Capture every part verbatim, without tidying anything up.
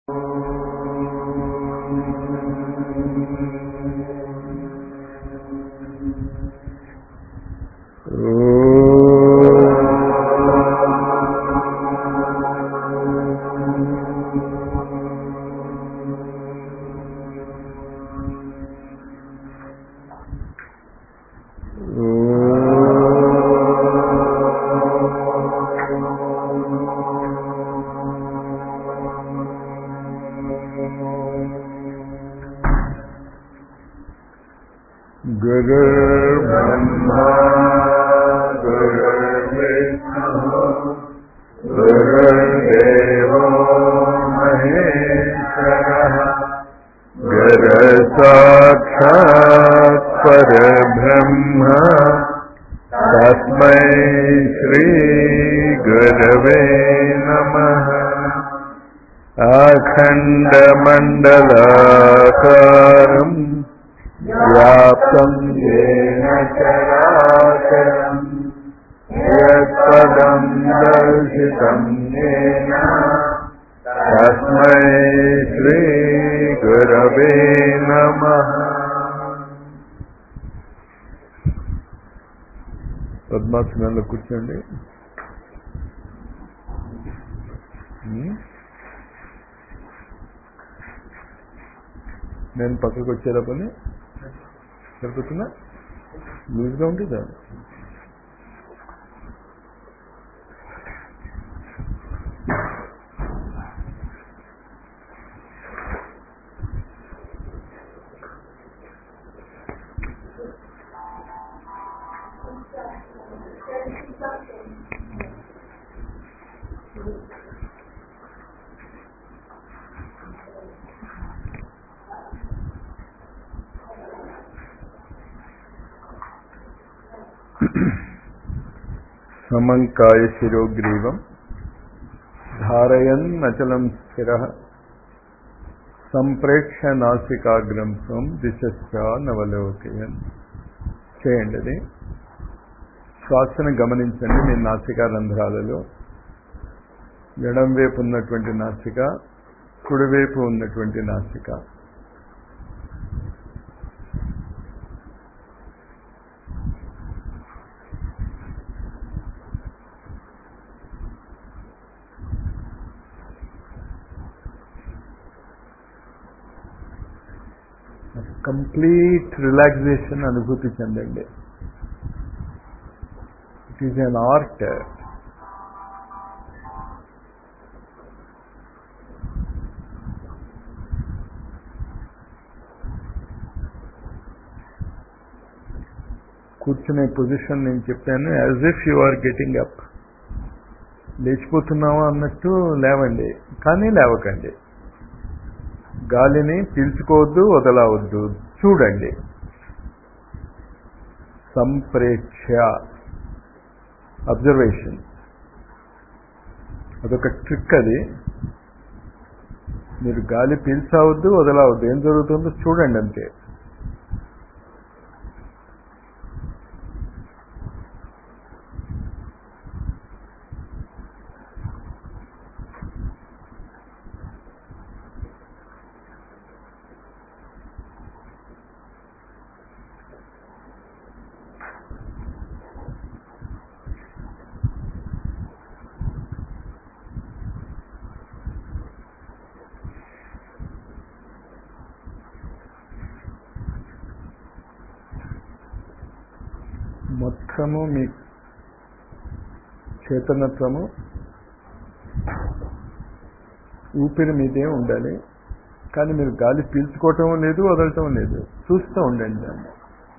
गुरुर्ब्रह्मा गुरुर्विष्णु गुरुर्देवो महेश्वरः गुरुसाक्षात् परब्रह्म तस्मै श्रीगुरवे नमः। अखण्डमण्डलाकारम् व्याप्तं येन चराचरं यत्पदं दर्शितं येन तस्मै श्रीगुरवे नमः। పద్మాసనంలో కూర్చోండి. నేను పక్కకు వచ్చేలా పని సరిపోతుందా? లూజ్గా ఉంటుందా? సమంకాయ శిరోగ్రీవం ధారయన్ అచలం స్థిరః సంప్రేక్ష నాసికాగ్రం స్వం దిశశ్చ నవలోకయన్. చేయండి అది. శ్వాసను గమనించండి. మీ నాసికా రంధ్రాలలో ఎడం వైపు ఉన్నటువంటి నాసిక, కుడివైపు ఉన్నటువంటి నాసిక. కంప్లీట్ రిలాక్సేషన్ అనుభూతి చెందండి. It is an art. కూర్చునే పొజిషన్ నేను చెప్పాను, as if you are getting up. లేచిపోతున్నావా అన్నట్టు లేవండి, కానీ లేవకండి. గాలిని పీల్చుకోవద్దు, వదలవద్దు. చూడండి. సంప్రేక్ష అబ్జర్వేషన్. అదొక ట్రిక్. అది మీరు గాలి పీల్చవద్దు, వదలవద్దు. ఏం జరుగుతుందో చూడండి అంతే. మొత్తము మీ చేతనత్వము ఊపిరి మీదే ఉండాలి, కానీ మీరు గాలి పీల్చుకోవటం లేదు, వదలటం లేదు. చూస్తూ ఉండండి దాన్ని.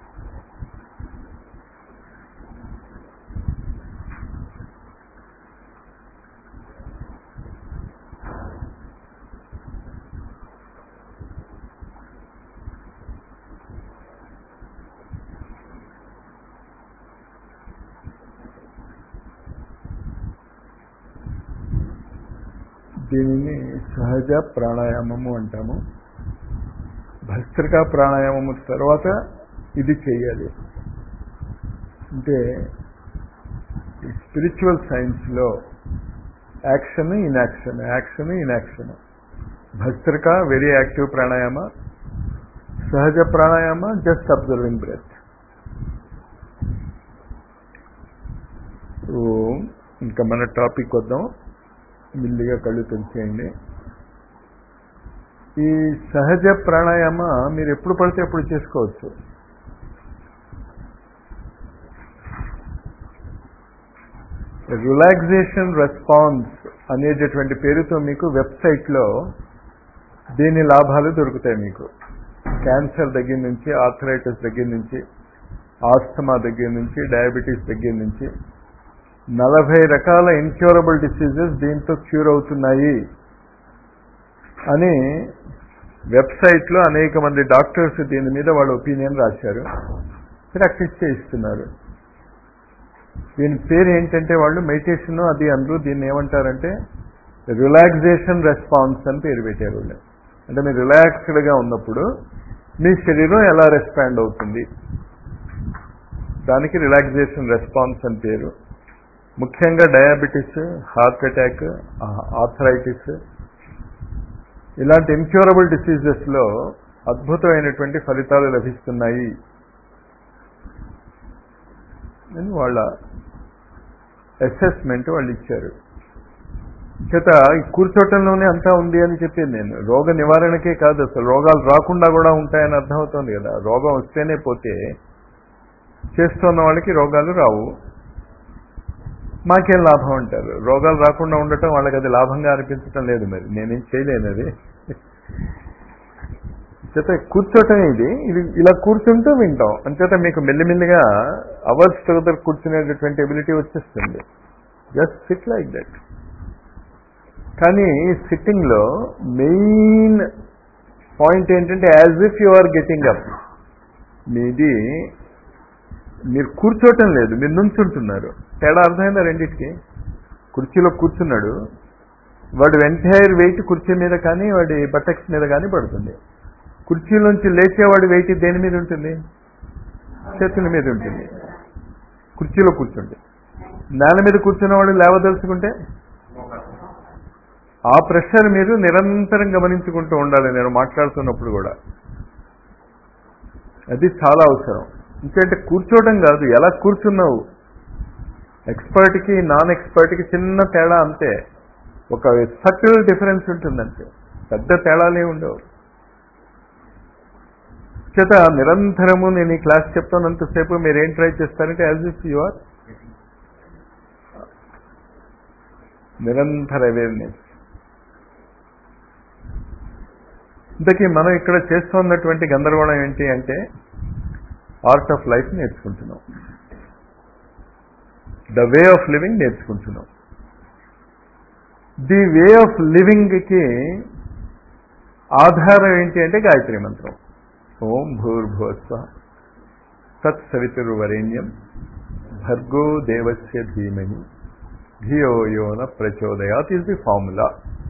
దీనిని సహజ ప్రాణాయామము అంటాము. భస్త్రికా ప్రాణాయామము తర్వాత ఇది చేయాలి. అంటే స్పిరిచువల్ సైన్స్లో యాక్షన్ ఇన్యాక్షన్, యాక్షన్ ఇన్యాక్షన్. భస్త్రిక వెరీ యాక్టివ్ ప్రాణాయామ, సహజ ప్రాణాయామ జస్ట్ అబ్జర్వింగ్ బ్రెత్. ఇంకా మన టాపిక్ వద్దాం. మెల్లిగా కళ్ళు తెరిచేయండి. ఈ సహజ ప్రాణాయామ మీరు ఎప్పుడు పడితే అప్పుడు చేసుకోవచ్చు. రిలాక్సేషన్ రెస్పాన్స్ అనేటటువంటి పేరుతో మీకు వెబ్సైట్లో దీని లాభాలు దొరుకుతాయి. మీకు క్యాన్సర్ దగ్గర నుంచి, ఆర్థరైటిస్ దగ్గర నుంచి, ఆస్తమా దగ్గర నుంచి, డయాబెటీస్ దగ్గర నుంచి నలభై రకాల ఇన్క్యూరబుల్ డిసీజెస్ దీంతో క్యూర్ అవుతున్నాయి అని వెబ్సైట్లో అనేక మంది డాక్టర్స్ దీని మీద వాళ్ళ ఒపీనియన్ రాశారు, ప్రాక్టీస్ చేయిస్తున్నారు. దీని పేరు ఏంటంటే వాళ్ళు మెడిటేషన్ అది అందరూ దీన్ని ఏమంటారంటే రిలాక్సేషన్ రెస్పాన్స్ అని పేరు పెట్టారు వాళ్ళు. అంటే మీరు రిలాక్స్డ్గా ఉన్నప్పుడు మీ శరీరం ఎలా రెస్పాండ్ అవుతుంది, దానికి రిలాక్సేషన్ రెస్పాన్స్ అని పేరు. ముఖ్యంగా డయాబెటీస్, హార్ట్ అటాక్, ఆర్థరైటిస్ ఇలాంటి ఇన్క్యూరబుల్ డిసీజెస్లో అద్భుతమైనటువంటి ఫలితాలు లభిస్తున్నాయి అని వాళ్ళ అసెస్మెంట్ వాళ్ళు ఇచ్చారు. చేత ఈ కూర్చోటంలోనే అంతా ఉంది అని చెప్పింది నేను. రోగ నివారణకే కాదు, అసలు రోగాలు రాకుండా కూడా ఉంటాయని అర్థమవుతుంది కదా. రోగం వస్తేనే పోతే చేస్తున్న వాళ్ళకి రోగాలు రావు, మాకేం లాభం అంటారు. రోగాలు రాకుండా ఉండటం వాళ్ళకి అది లాభంగా అనిపించటం లేదు. మరి నేనేం చేయలేను అది. చేత కూర్చోటం ఇది ఇది ఇలా కూర్చుంటూ వింటాం. అంచేత మీకు మెల్లిమెల్లిగా అవర్స్ తర్వాత కూర్చునేటటువంటి ఎబిలిటీ వచ్చేస్తుంది. Just sit like that. కానీ సిట్టింగ్లో మెయిన్ పాయింట్ ఏంటంటే as if you are getting up. మీది మీరు కూర్చోటం లేదు, మీరు నుంచుంటున్నారు. తేడా అర్థమైందా రెండింటికి? కుర్చీలో కూర్చున్నాడు, వాడు ఎంటైర్ వెయిట్ కుర్చీ మీద కానీ వాడి బటక్స్ మీద కానీ పడుతుంది. కుర్చీలోంచి లేచేవాడి వెయిట్ దేని మీద ఉంటుంది? చేతుల మీద ఉంటుంది. కుర్చీలో కూర్చుంటే నేల మీద కూర్చున్నవాడు లేవదలుచుకుంటే ఆ ప్రెషర్ మీరు నిరంతరం గమనించుకుంటూ ఉండాలి నేను మాట్లాడుతున్నప్పుడు కూడా. అది చాలా అవసరం. ఎందుకంటే కూర్చోవడం కాదు, ఎలా కూర్చున్నావు. ఎక్స్పర్ట్కి నాన్ ఎక్స్పర్ట్కి చిన్న తేడా అంతే, ఒక సటిల్ డిఫరెన్స్ ఉంటుందంటే, పెద్ద తేడాలే ఉండవు. చేత నిరంతరము నేను ఈ క్లాస్ చెప్తానంతసేపు మీరేం ట్రై చేస్తారంటే యాజ్ ఇఫ్ యు ఆర్ నిరంతర అవేర్నెస్. ఇంతకీ మనం ఇక్కడ చేస్తున్నటువంటి గందరగోళం ఏంటి అంటే ఆర్ట్ ఆఫ్ లైఫ్ నేర్చుకుంటున్నాం, ద వే ఆఫ్ లివింగ్ నేర్చుకుంటున్నాం. ది వే ఆఫ్ లివింగ్కి ఆధారం ఏంటి అంటే గాయత్రి మంత్రం. ఓం భూర్భువస్వ తత్సవితుర్వరేణ్యం భర్గో దేవస్య ధీమహి ధియో యో న ప్రచోదయాత్ ఇస్ ది ఫార్ములా.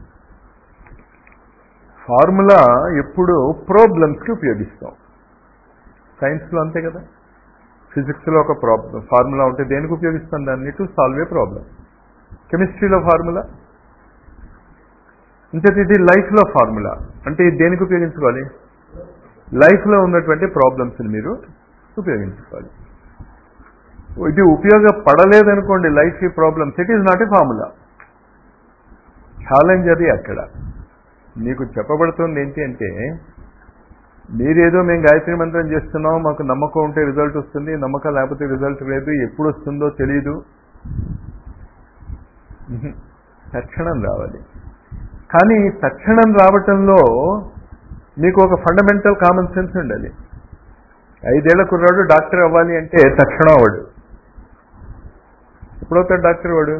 ఫార్ములా ఎప్పుడు ప్రాబ్లమ్స్కి ఉపయోగిస్తాం. సైన్స్లో అంతే కదా. ఫిజిక్స్లో ఒక ప్రాబ్లం ఫార్ములా ఉంటే దేనికి ఉపయోగిస్తాం? దాన్ని టు సాల్వ్ ఏ ప్రాబ్లం. కెమిస్ట్రీలో ఫార్ములా అంటే ఇది లైఫ్లో ఫార్ములా అంటే ఇది దేనికి ఉపయోగించుకోవాలి? లైఫ్లో ఉన్నటువంటి ప్రాబ్లమ్స్ని మీరు ఉపయోగించుకోవాలి. ఇది ఉపయోగపడలేదనుకోండి లైఫ్ ఈ problems, it is not a formula. Challenge అది. అక్కడ మీకు చెప్పబడుతుంది ఏంటి అంటే మీరేదో మేము గాయత్రి మంత్రం చేస్తున్నాం, మాకు నమ్మకం ఉంటే రిజల్ట్ వస్తుంది, నమ్మకం లేకపోతే రిజల్ట్ లేదు, ఎప్పుడు వస్తుందో తెలీదు. తక్షణం రావాలి. కానీ తక్షణం రావటంలో మీకు ఒక ఫండమెంటల్ కామన్ సెన్స్ ఉండాలి. ఐదేళ్ల కుర్రాడు డాక్టర్ అవ్వాలి అంటే తక్షణం వాడు ఎప్పుడవుతాడు డాక్టర్? వాడు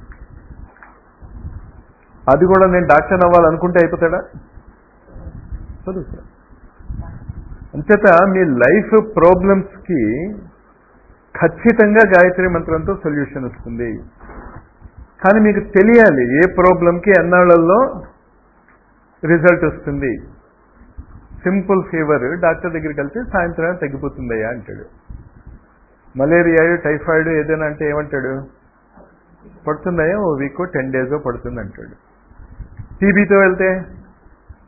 అది కూడా నేను డాక్టర్ అవ్వాలనుకుంటే అయిపోతాడా? చదువుతాడు. అంచేత మీ లైఫ్ ప్రాబ్లమ్స్కి ఖచ్చితంగా గాయత్రి మంత్రంతో సొల్యూషన్ వస్తుంది. కానీ మీకు తెలియాలి ఏ ప్రాబ్లంకి ఎన్నాళ్లలో రిజల్ట్ వస్తుంది. సింపుల్ ఫీవర్ డాక్టర్ దగ్గరికి వెళ్తే సాయంత్రం తగ్గిపోతుందయ్యా అంటాడు. మలేరియా, టైఫాయిడ్ ఏదైనా అంటే ఏమంటాడు? పడుతుందయ్యా ఓ వీకో టెన్ డేసో పడుతుంది అంటాడు. టీబీతో వెళ్తే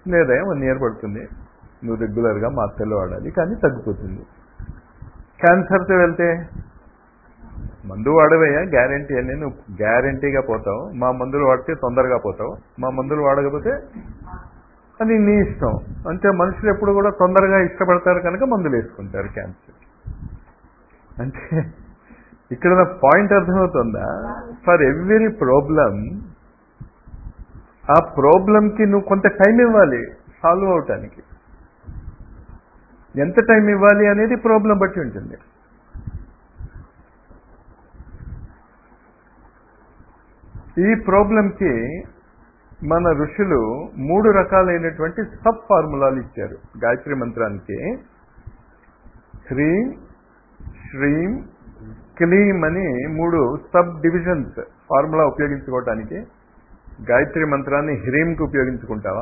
లేదా వన్ ఇయర్ పడుతుంది, నువ్వు రెగ్యులర్గా మాత్రలు వాడాలి, కానీ తగ్గిపోతుంది. క్యాన్సర్తో వెళ్తే మందు వాడవయ్యా గ్యారంటీ అని, నువ్వు గ్యారంటీగా పోతావు, మా మందులు వాడితే తొందరగా పోతావు, మా మందులు వాడకపోతే అది నీ ఇష్టం. అంటే మనుషులు ఎప్పుడు కూడా తొందరగా ఇష్టపడతారు కనుక మందులు వేసుకుంటారు క్యాన్సర్. అంటే ఇక్కడ నా పాయింట్ అర్థమవుతుందా? ఫర్ ఎవ్రీ ప్రాబ్లం ఆ ప్రాబ్లంకి నువ్వు కొంత టైం ఇవ్వాలి సాల్వ్ అవటానికి. ఎంత టైం ఇవ్వాలి అనేది ప్రాబ్లం బట్టి ఉంటుంది. ఈ ప్రాబ్లంకి మన ఋషులు మూడు రకాలైనటువంటి సబ్ ఫార్ములాలు ఇచ్చారు. గాయత్రి మంత్రానికి హ్రీం, శ్రీం, క్లీం అని మూడు సబ్ డివిజన్స్ ఫార్ములా ఉపయోగించుకోవటానికి. గాయత్రి మంత్రాన్ని హ్రీంకి ఉపయోగించుకుంటావా,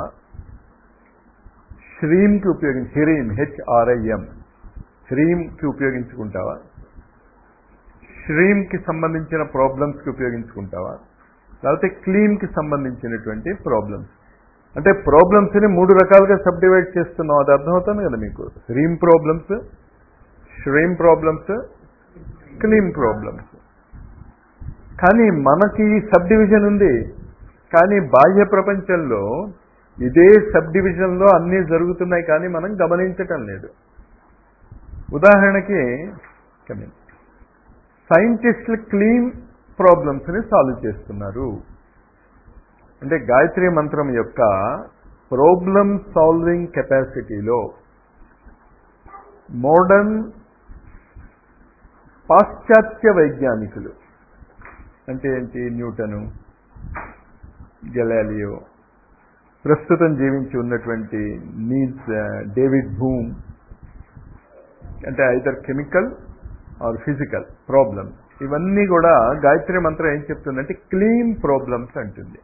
శ్రీంకి ఉపయోగించి హ్రీం హెచ్ఆర్ఐఎం హ్రీంకి ఉపయోగించుకుంటావా, శ్రీంకి సంబంధించిన ప్రాబ్లమ్స్కి ఉపయోగించుకుంటావా, లేకపోతే క్లీమ్కి సంబంధించినటువంటి ప్రాబ్లమ్స్. అంటే ప్రాబ్లమ్స్ని మూడు రకాలుగా సబ్ డివైడ్ చేస్తున్నాం. అది అర్థమవుతుంది కదా మీకు. హ్రీం ప్రాబ్లమ్స్, శ్రీం ప్రాబ్లమ్స్, క్లీమ్ ప్రాబ్లమ్స్. కానీ మనకి ఈ సబ్ డివిజన్ ఉంది, కానీ బాహ్య ప్రపంచంలో ఇదే సబ్ డివిజన్లో అన్నీ జరుగుతున్నాయి, కానీ మనం గమనించటం లేదు. ఉదాహరణకి సైంటిస్టులు క్లీమ్ ప్రాబ్లమ్స్ని సాల్వ్ చేస్తున్నారు. అంటే గాయత్రి మంత్రం యొక్క ప్రాబ్లమ్ సాల్వింగ్ కెపాసిటీలో మోడర్న్ పాశ్చాత్య వైజ్ఞానికులు అంటే ఏంటి, న్యూటను, గెలాలియో, ప్రస్తుతం జీవించి ఉన్నటువంటి నీల్స్ డేవిడ్ బూమ్, అంటే either chemical or physical problems, ఇవన్నీ కూడా గాయత్రి మంత్రం ఏం చెప్తుందంటే క్లీన్ ప్రాబ్లమ్స్ అంటుంది.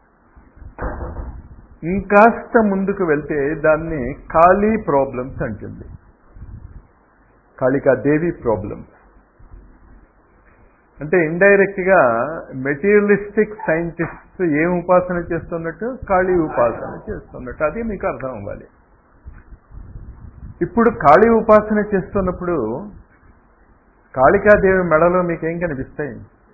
ఇంకాస్త ముందుకు వెళ్తే దాన్ని కాళీ ప్రాబ్లమ్స్ అంటుంది, కాళికాదేవి ప్రాబ్లమ్స్. అంటే ఇండైరెక్ట్ గా మెటీరియలిస్టిక్ సైంటిస్ట్ ఏం ఉపాసన చేస్తున్నట్టు, కాళీ ఉపాసన చేస్తున్నట్టు. అది మీకు అర్థం అవ్వాలి. ఇప్పుడు కాళీ ఉపాసన చేస్తున్నప్పుడు కాళికాదేవి మెడలో మీకేం కనిపిస్తాయి?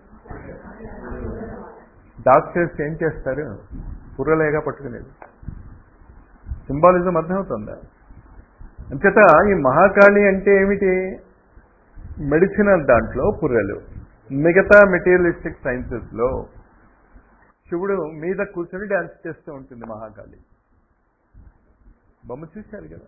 డాక్టర్స్ ఏం చేస్తారు? పుర్రలేగా పట్టుకునేది. సింబాలిజం అర్థమవుతుందా? అంచేత ఈ మహాకాళి అంటే ఏమిటి? మెడిసినల్ దాంట్లో పుర్రెలు, మిగతా మెటీరియలిస్టిక్ సైన్సెస్లో శివుడు మీద కూర్చొని డ్యాన్స్ చేస్తూ ఉంటుంది మహాకాళి. బొమ్మ చూశారు కదా.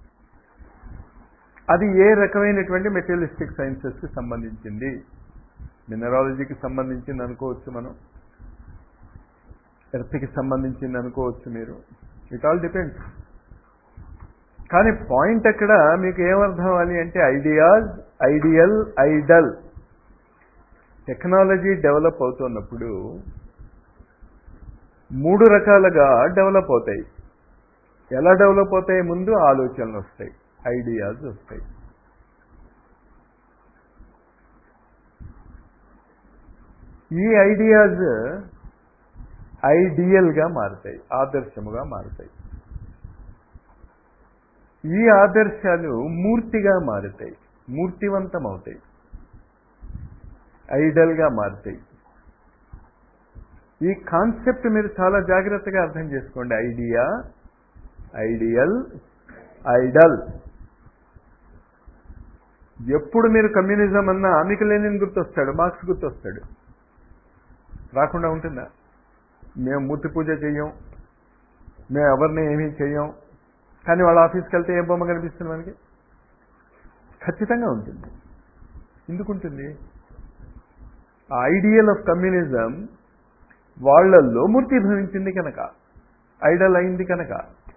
అది ఏ రకమైనటువంటి మెటీరియలిస్టిక్ సైన్సెస్కి సంబంధించింది? మినరాలజీకి సంబంధించింది అనుకోవచ్చు మనం, ఎర్త్కి సంబంధించింది అనుకోవచ్చు మీరు. It all depends. కానీ పాయింట్ అక్కడ మీకు ఏమర్థం అవ్వాలి అంటే ideas, ideal, idol. Technology develop అవుతున్నప్పుడు మూడు రకాలుగా డెవలప్ అవుతాయి. ఎలా డెవలప్ అవుతాయి? ముందు ఆలోచనలు వస్తాయి, ఐడియాస్ వస్తాయి. ఈ ఐడియాస్ ఐడియల్గా మారుతాయి, ఆదర్శముగా మారుతాయి. ఈ ఆదర్శాలు మూర్తిగా మారుతాయి, మూర్తివంతం అవుతాయి, ఐడల్గా మారుతాయి. ఈ కాన్సెప్ట్ మీరు చాలా జాగ్రత్తగా అర్థం చేసుకోండి. Idea, ideal, idol. ఎప్పుడు మీరు కమ్యూనిజం అన్నా మీకు లెనిన్ గుర్తొస్తాడు, మార్క్స్ గుర్తొస్తాడు. రాకుండా ఉంటుందా? మేము మూర్తి పూజ చెయ్యం, మేము ఎవరిని ఏమీ చెయ్యం, కానీ వాళ్ళ ఆఫీస్కి వెళ్తే ఏ బొమ్మ కనిపిస్తుంది మనకి? ఖచ్చితంగా ఉంటుంది. ఎందుకుంటుంది? ఆ ఐడియల్ ఆఫ్ కమ్యూనిజం వాళ్లల్లో మూర్తి భవించింది కనుక, ఐడల్ అయింది కనుక.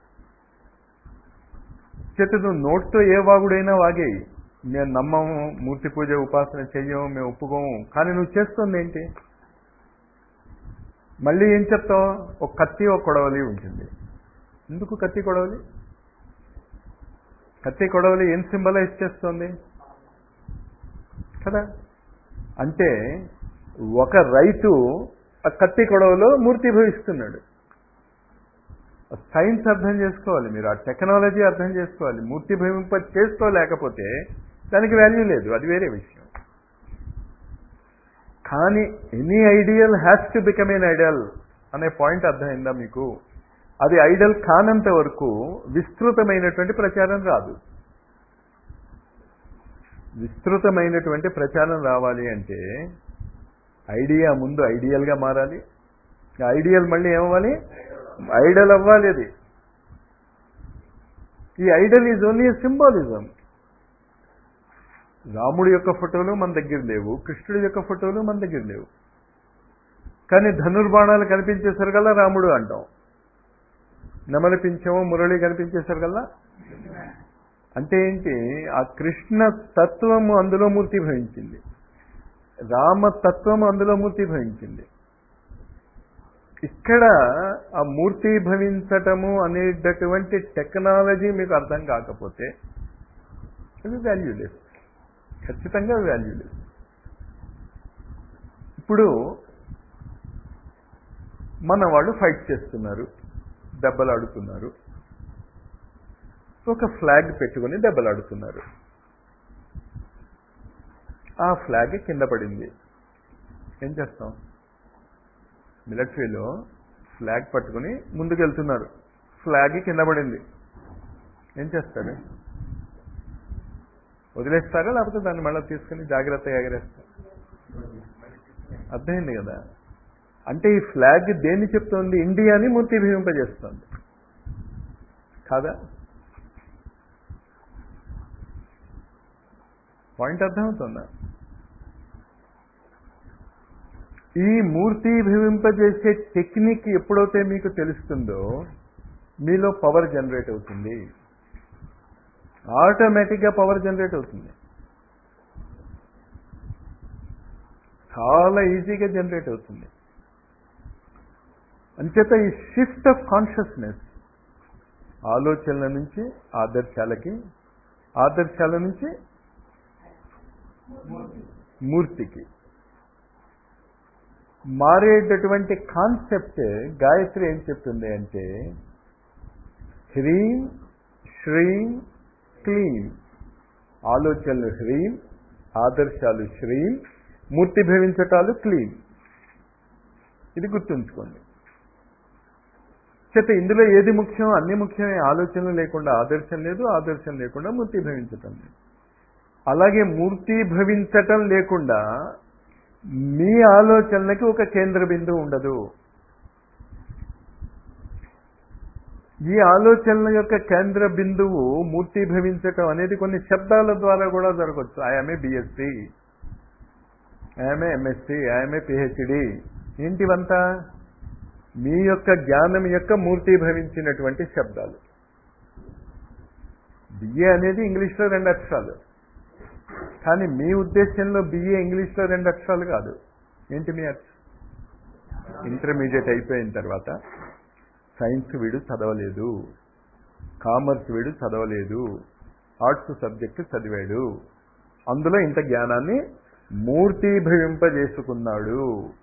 చేత నువ్వు నోట్తో ఏ వాగుడైనా వాగేయి, మేము నమ్మము, మూర్తి పూజ ఉపాసన చెయ్యము, మేము ఒప్పుకోము. కానీ నువ్వు చేస్తుంది ఏంటి? మళ్ళీ ఏం చెప్తావు? ఒక కత్తి, ఒక కొడవలి ఉంటుంది. ఎందుకు కత్తి కొడవలి? కత్తి కొడవలి ఏం సింబలైజ్ చేస్తుంది కదా? అంటే ఒక రైతు ఆ కత్తి కొడవలో మూర్తి భవిస్తున్నాడు. సైన్స్ అర్థం చేసుకోవాలి, మీరు ఆ టెక్నాలజీ అర్థం చేసుకోవాలి. మూర్తి భవింప చేసుకోలేకపోతే దానికి వాల్యూ లేదు, అది వేరే విషయం. కానీ any ideal has to become an idol అనే పాయింట్ అర్థమైందా మీకు? అది ఐడల్ కానంత వరకు విస్తృతమైనటువంటి ప్రచారం రాదు. విస్తృతమైనటువంటి ప్రచారం రావాలి అంటే ఐడియా ముందు ఐడియల్గా మారాలి, ఐడియల్ మళ్ళీ ఏమవ్వాలి, ఐడల్ అవ్వాలి. అది ఈ ఐడల్ ఈజ్ ఓన్లీ సింబాలిజం. రాముడి యొక్క ఫోటోలు మన దగ్గర లేవు, కృష్ణుడి యొక్క ఫోటోలు మన దగ్గర లేవు, కానీ ధనుర్బాణాలు కనిపించేసరికల్లా రాముడు అంటాం, నెమలి పింఛము మురళి కనిపించేసరికల్లా. అంటే ఏంటి, ఆ కృష్ణ తత్వము అందులో మూర్తి భవించింది, రామతత్వము అందులో మూర్తి భవించింది. ఇక్కడ ఆ మూర్తి భవించటము అనేటటువంటి టెక్నాలజీ మీకు అర్థం కాకపోతే అది వాల్యూలెస్, ఖచ్చితంగా వాల్యూలెస్. ఇప్పుడు మన వాళ్ళు ఫైట్ చేస్తున్నారు, దెబ్బలాడుతున్నారు, ఒక ఫ్లాగ్ పెట్టుకుని దెబ్బలాడుతున్నారు. ఆ ఫ్లాగ్ కింద పడింది, ఏం చేస్తాం? మిలిటరీలో ఫ్లాగ్ పట్టుకుని ముందుకెళ్తున్నారు, ఫ్లాగ్ కింద పడింది, ఏం చేస్తారు? వదిలేస్తారా లేకపోతే దాన్ని మళ్ళీ తీసుకుని జాగ్రత్తగా ఎగరేస్తారు? అర్థమైంది కదా? అంటే ఈ ఫ్లాగ్ దేన్ని చెప్తోంది? ఇండియాని మూర్తి భవింపజేస్తోంది కాదా? పాయింట్ అర్థమవుతుందా? ఈ మూర్తి భవింపజేసే టెక్నిక్ ఎప్పుడైతే మీకు తెలుస్తుందో మీలో పవర్ జనరేట్ అవుతుంది, ఆటోమేటిక్గా పవర్ జనరేట్ అవుతుంది, చాలా ఈజీగా జనరేట్ అవుతుంది. అంచేత ఈ షిఫ్ట్ ఆఫ్ కాన్షియస్నెస్, ఆలోచనల నుంచి ఆదర్శాలకి, ఆదర్శాల నుంచి మూర్తికి మారేటటువంటి కాన్సెప్ట్ గాయత్రి ఏం చెప్తుంది అంటే హ్రీం శ్రీం క్లీం. ఆలోచనలు హ్రీం, ఆదర్శాలు శ్రీం, మూర్తి భవించటాలు క్లీం. ఇది గుర్తుంచుకోండి. చేత ఇందులో ఏది ముఖ్యం? అన్ని ముఖ్యమే. ఆలోచనలు లేకుండా ఆదర్శం లేదు, ఆదర్శం లేకుండా మూర్తి భవించటం లేదు. అలాగే మూర్తి భవించటం లేకుండా మీ ఆలోచనలకి ఒక కేంద్ర బిందువు ఉండదు. ఈ ఆలోచనల యొక్క కేంద్ర బిందువు మూర్తి భవించటం అనేది కొన్ని శబ్దాల ద్వారా కూడా జరగవచ్చు. I am a BSc, I am a MSc, I am a PhD. ఏంటివంతా మీ యొక్క జ్ఞానం యొక్క మూర్తి భవించినటువంటి శబ్దాలు. బిఏ అనేది ఇంగ్లీష్లో రెండు అక్షరాలు, కానీ మీ ఉద్దేశంలో బిఏ ఇంగ్లీష్లో రెండు అక్షరాలు కాదు. ఏంటి మీ అక్షరం? ఇంటర్మీడియట్ అయిపోయిన తర్వాత సైన్స్ వీడు చదవలేదు, కామర్స్ వీడు చదవలేదు, ఆర్ట్స్ సబ్జెక్టు చదివాడు, అందులో ఇంత జ్ఞానాన్ని మూర్తీభవింపజేసుకున్నాడు.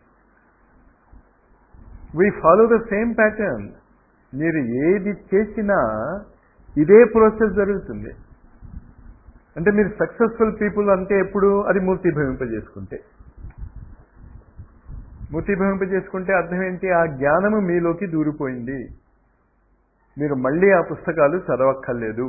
We follow the same pattern. మీరు ఏది చేసినా ఇదే ప్రాసెస్ జరుగుతుంది. అంటే మీరు సక్సెస్ఫుల్ పీపుల్ అంటే ఎప్పుడు? అది మూర్తీభవింపజేసుకుంటే. మూర్తీభవింపజేసుకుంటే అర్థం ఏంటి? ఆ జ్ఞానము మీలోకి దూరిపోయింది, మీరు మళ్ళీ ఆ పుస్తకాలు చదవక్కర్లేదు.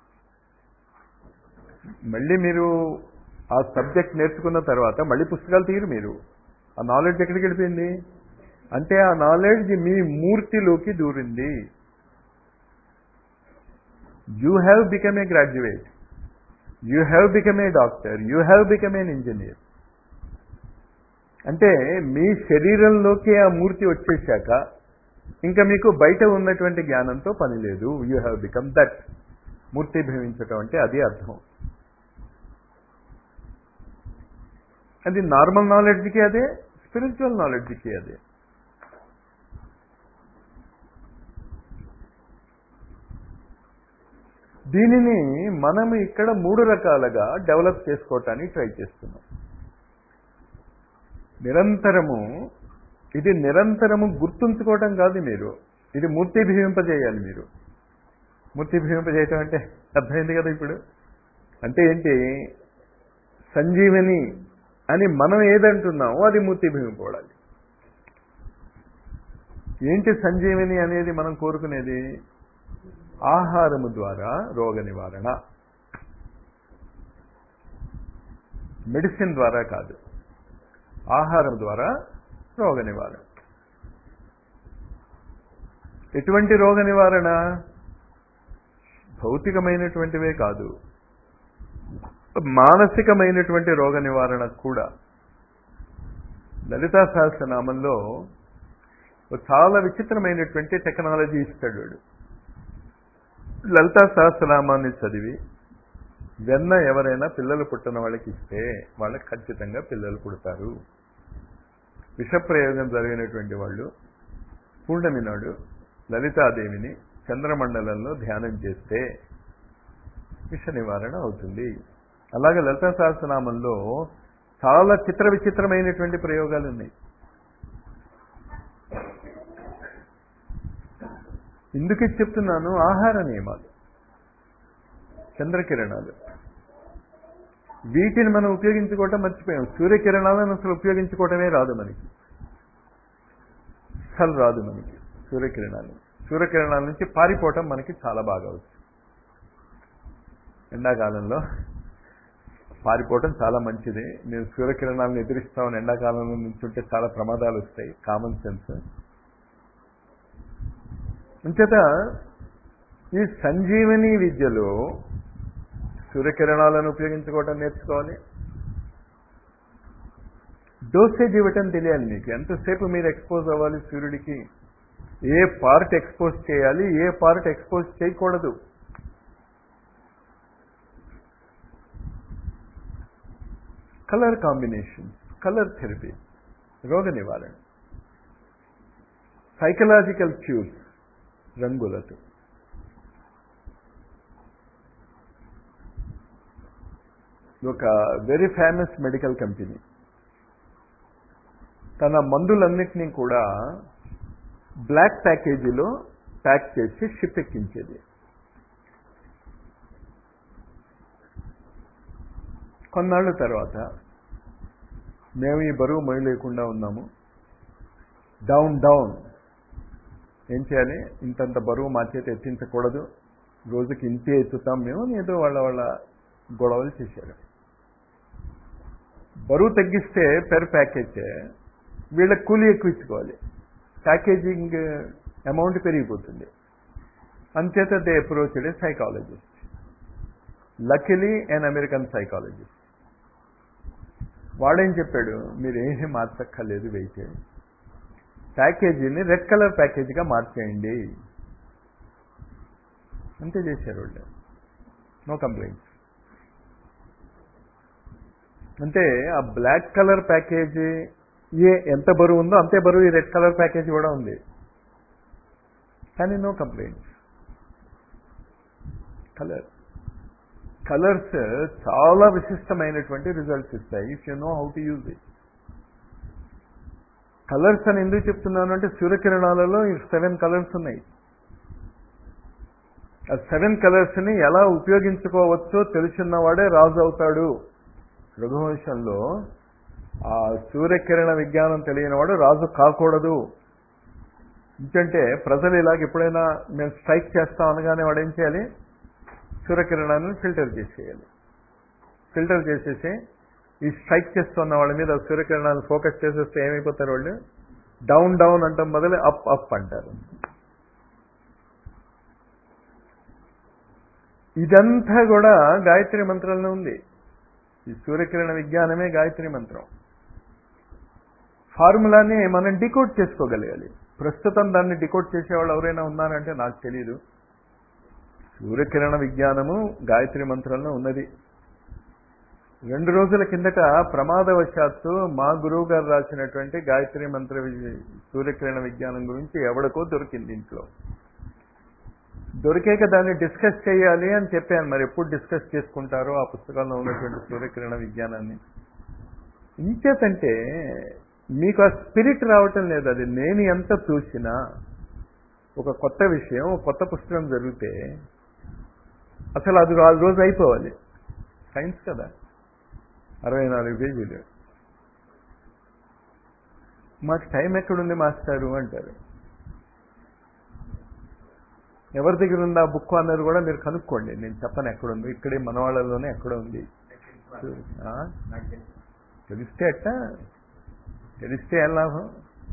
మళ్ళీ మీరు ఆ సబ్జెక్ట్ నేర్చుకున్న తర్వాత మళ్ళీ పుస్తకాలు తీయరు. మీరు ఆ నాలెడ్జ్ ఎక్కడికి వెళ్ళిపోయింది అంటే ఆ నాలెడ్జ్ మీ మూర్తిలోకి దూరింది. You have become a graduate, you have become a doctor, you have become an engineer. అంటే మీ శరీరంలోకి ఆ మూర్తి వచ్చేసాక ఇంకా మీకు బయట ఉన్నటువంటి జ్ఞానంతో పని లేదు. You have become that. మూర్తి భవించటం అంటే అది అర్థం. అది నార్మల్ నాలెడ్జ్కి అదే, స్పిరిచువల్ నాలెడ్జ్కి అదే. దీనిని మనము ఇక్కడ మూడు రకాలుగా డెవలప్ చేసుకోవటానికి ట్రై చేస్తున్నాం. నిరంతరము, ఇది నిరంతరము గుర్తుంచుకోవటం కాదు. మీరు ఇది మూర్తి భీమింపజేయాలి మీరు. మూర్తి భీమింపజేయటం అంటే అర్థమైంది కదా ఇప్పుడు. అంటే ఏంటి, సంజీవని అని మనం ఏదంటున్నామో అది మూర్తి భీమింపబడాలి. ఏంటి సంజీవని అనేది మనం కోరుకునేది? ఆహారము ద్వారా రోగ నివారణ, మెడిసిన్ ద్వారా కాదు, ఆహారం ద్వారా రోగ నివారణ. ఎటువంటి రోగ నివారణ? భౌతికమైనటువంటివే కాదు, మానసికమైనటువంటి రోగ నివారణ కూడా. లలితా సహస్రనామంలో చాలా విచిత్రమైనటువంటి టెక్నాలజీ ఇస్తాడు వాడు. లలితా సహస్రనామాన్ని చదివి వెన్న ఎవరైనా పిల్లలు పుట్టిన వాళ్ళకి ఇస్తే వాళ్ళకి ఖచ్చితంగా పిల్లలు పుడతారు. విషప్రయోగం జరిగినటువంటి వాళ్ళు పూర్ణమి నాడు లలితాదేవిని చంద్రమండలంలో ధ్యానం చేస్తే విష నివారణ అవుతుంది. అలాగే లలితా సహస్రనామంలో చాలా చిత్ర విచిత్రమైనటువంటి ప్రయోగాలు ఉన్నాయి. ఎందుకు చెప్తున్నాను? ఆహార నియమాలు, చంద్రకిరణాలు, వీటిని మనం ఉపయోగించుకోవటం మర్చిపోయాం. సూర్యకిరణాలను అసలు ఉపయోగించుకోవటమే రాదు మనకి, అసలు రాదు మనకి సూర్యకిరణాలు. సూర్యకిరణాల నుంచి పారిపోవటం మనకి చాలా బాగా వచ్చు. ఎండాకాలంలో పారిపోవటం చాలా మంచిది. నేను సూర్యకిరణాలను ఎదిరిస్తామని ఎండాకాలంలో నుంచుంటే చాలా ప్రమాదాలు వస్తాయి. Common sense. అంచేత ఈ సంజీవని విద్యలో సూర్యకిరణాలను ఉపయోగించుకోవటం నేర్చుకోవాలి. డోసేజ్ ఇవ్వటం తెలియాలి మీకు. ఎంతసేపు మీరు ఎక్స్పోజ్ అవ్వాలి సూర్యుడికి, ఏ పార్ట్ ఎక్స్పోజ్ చేయాలి, ఏ పార్ట్ ఎక్స్పోజ్ చేయకూడదు. కలర్ కాంబినేషన్, కలర్ థెరపీ, రోగ నివారణ, సైకలాజికల్ క్యూర్స్, రంగులతో. ఒక వెరీ ఫేమస్ మెడికల్ కంపెనీ తన మందులన్నిటినీ కూడా బ్లాక్ ప్యాకేజీలో ప్యాక్ చేసి షిప్ ఎక్కించేది. కొన్నాళ్ళ తర్వాత మేము ఈ బరువు మొయ్యలేకుండా ఉన్నాము, డౌన్ డౌన్, ఏం చేయాలి, ఇంతంత బరువు మా చేత ఎత్తించకూడదు, రోజుకి ఇంతే ఎత్తుతాం మేము, ఏదో వాళ్ళ వాళ్ళ గొడవలు చేశారు. బరువు తగ్గిస్తే పెర్ ప్యాకేజ్ వీళ్ళకి కూలీ ఎక్కువ ఇచ్చుకోవాలి, ప్యాకేజింగ్ అమౌంట్ పెరిగిపోతుంది. అంచేత they approached a psychologist, luckily an American psychologist. వాడేం చెప్పాడు, మీరు ఏమీ మార్చక్కర్లేదు, వెయిట్ ప్యాకేజీని రెడ్ కలర్ ప్యాకేజీగా మార్చేయండి. అంతే చేశారు వాళ్ళు, నో కంప్లైంట్స్. అంటే ఆ బ్లాక్ కలర్ ప్యాకేజీ ఏ ఎంత బరువు ఉందో అంతే బరువు ఈ రెడ్ కలర్ ప్యాకేజీ కూడా ఉంది, కానీ నో కంప్లైంట్స్. కలర్ కలర్స్ చాలా విశిష్టమైనటువంటి రిజల్ట్స్ ఇస్తాయి if you know how to use it. Colours అని ఎందుకు చెప్తున్నాను అంటే సూర్యకిరణాలలో ఈ సెవెన్ కలర్స్ ఉన్నాయి. ఆ సెవెన్ కలర్స్ని ఎలా ఉపయోగించుకోవచ్చో తెలుసున్నవాడే రాజు అవుతాడు. రఘువంశంలో ఆ సూర్యకిరణ విజ్ఞానం తెలియనివాడు రాజు కాకూడదు. ఎందుకంటే ప్రజలు ఇలాగ ఎప్పుడైనా మేము స్ట్రైక్ చేస్తాం అనగానే వాడు ఏం చేయాలి, సూర్యకిరణాలను ఫిల్టర్ చేసేయాలి. ఫిల్టర్ చేసేసి ఈ స్ట్రైక్ చేస్తున్న వాళ్ళ మీద సూర్యకిరణాలను ఫోకస్ చేసేస్తే ఏమైపోతారు వాళ్ళు, డౌన్ డౌన్ అంటాం బదులు అప్ అప్ అంటారు. ఇదంతా కూడా గాయత్రి మంత్రంలో ఉంది. ఈ సూర్యకిరణ విజ్ఞానమే గాయత్రి మంత్రం. ఫార్ములాని మనం డికోడ్ చేసుకోగలగాలి. ప్రస్తుతం దాన్ని డికోడ్ చేసేవాళ్ళు ఎవరైనా ఉన్నారంటే నాకు తెలీదు. సూర్యకిరణ విజ్ఞానము గాయత్రి మంత్రంలో ఉన్నది. రెండు రోజుల కిందట ప్రమాదవశాత్తు మా గురువు గారు రాసినటువంటి గాయత్రి మంత్ర సూర్యకిరణ విజ్ఞానం గురించి ఎవడికో దొరికింది ఇంట్లో. దొరికాక దాన్ని డిస్కస్ చేయాలి అని చెప్పాను. మరి ఎప్పుడు డిస్కస్ చేసుకుంటారో ఆ పుస్తకంలో ఉన్నటువంటి సూర్యకిరణ విజ్ఞానాన్ని. ఇంకేతంటే మీకు ఆ స్పిరిట్ రావటం లేదు. అది నేను ఎంత చూసినా ఒక కొత్త విషయం, కొత్త పుస్తకం జరిగితే అసలు అది ఆ రోజు అయిపోవాలి. సైన్స్ కదా, అరవై నాలుగు పేజీలు. మాకు టైం ఎక్కడుంది మాస్టారు అంటారు. ఎవరి దగ్గర ఉంది ఆ బుక్ అన్నది కూడా మీరు కనుక్కోండి, నేను చెప్పను ఎక్కడుంది. ఇక్కడే మన వాళ్ళలోనే ఎక్కడ ఉంది. తెలిస్తే అట్ట తెలిస్తే ఏం లాభం?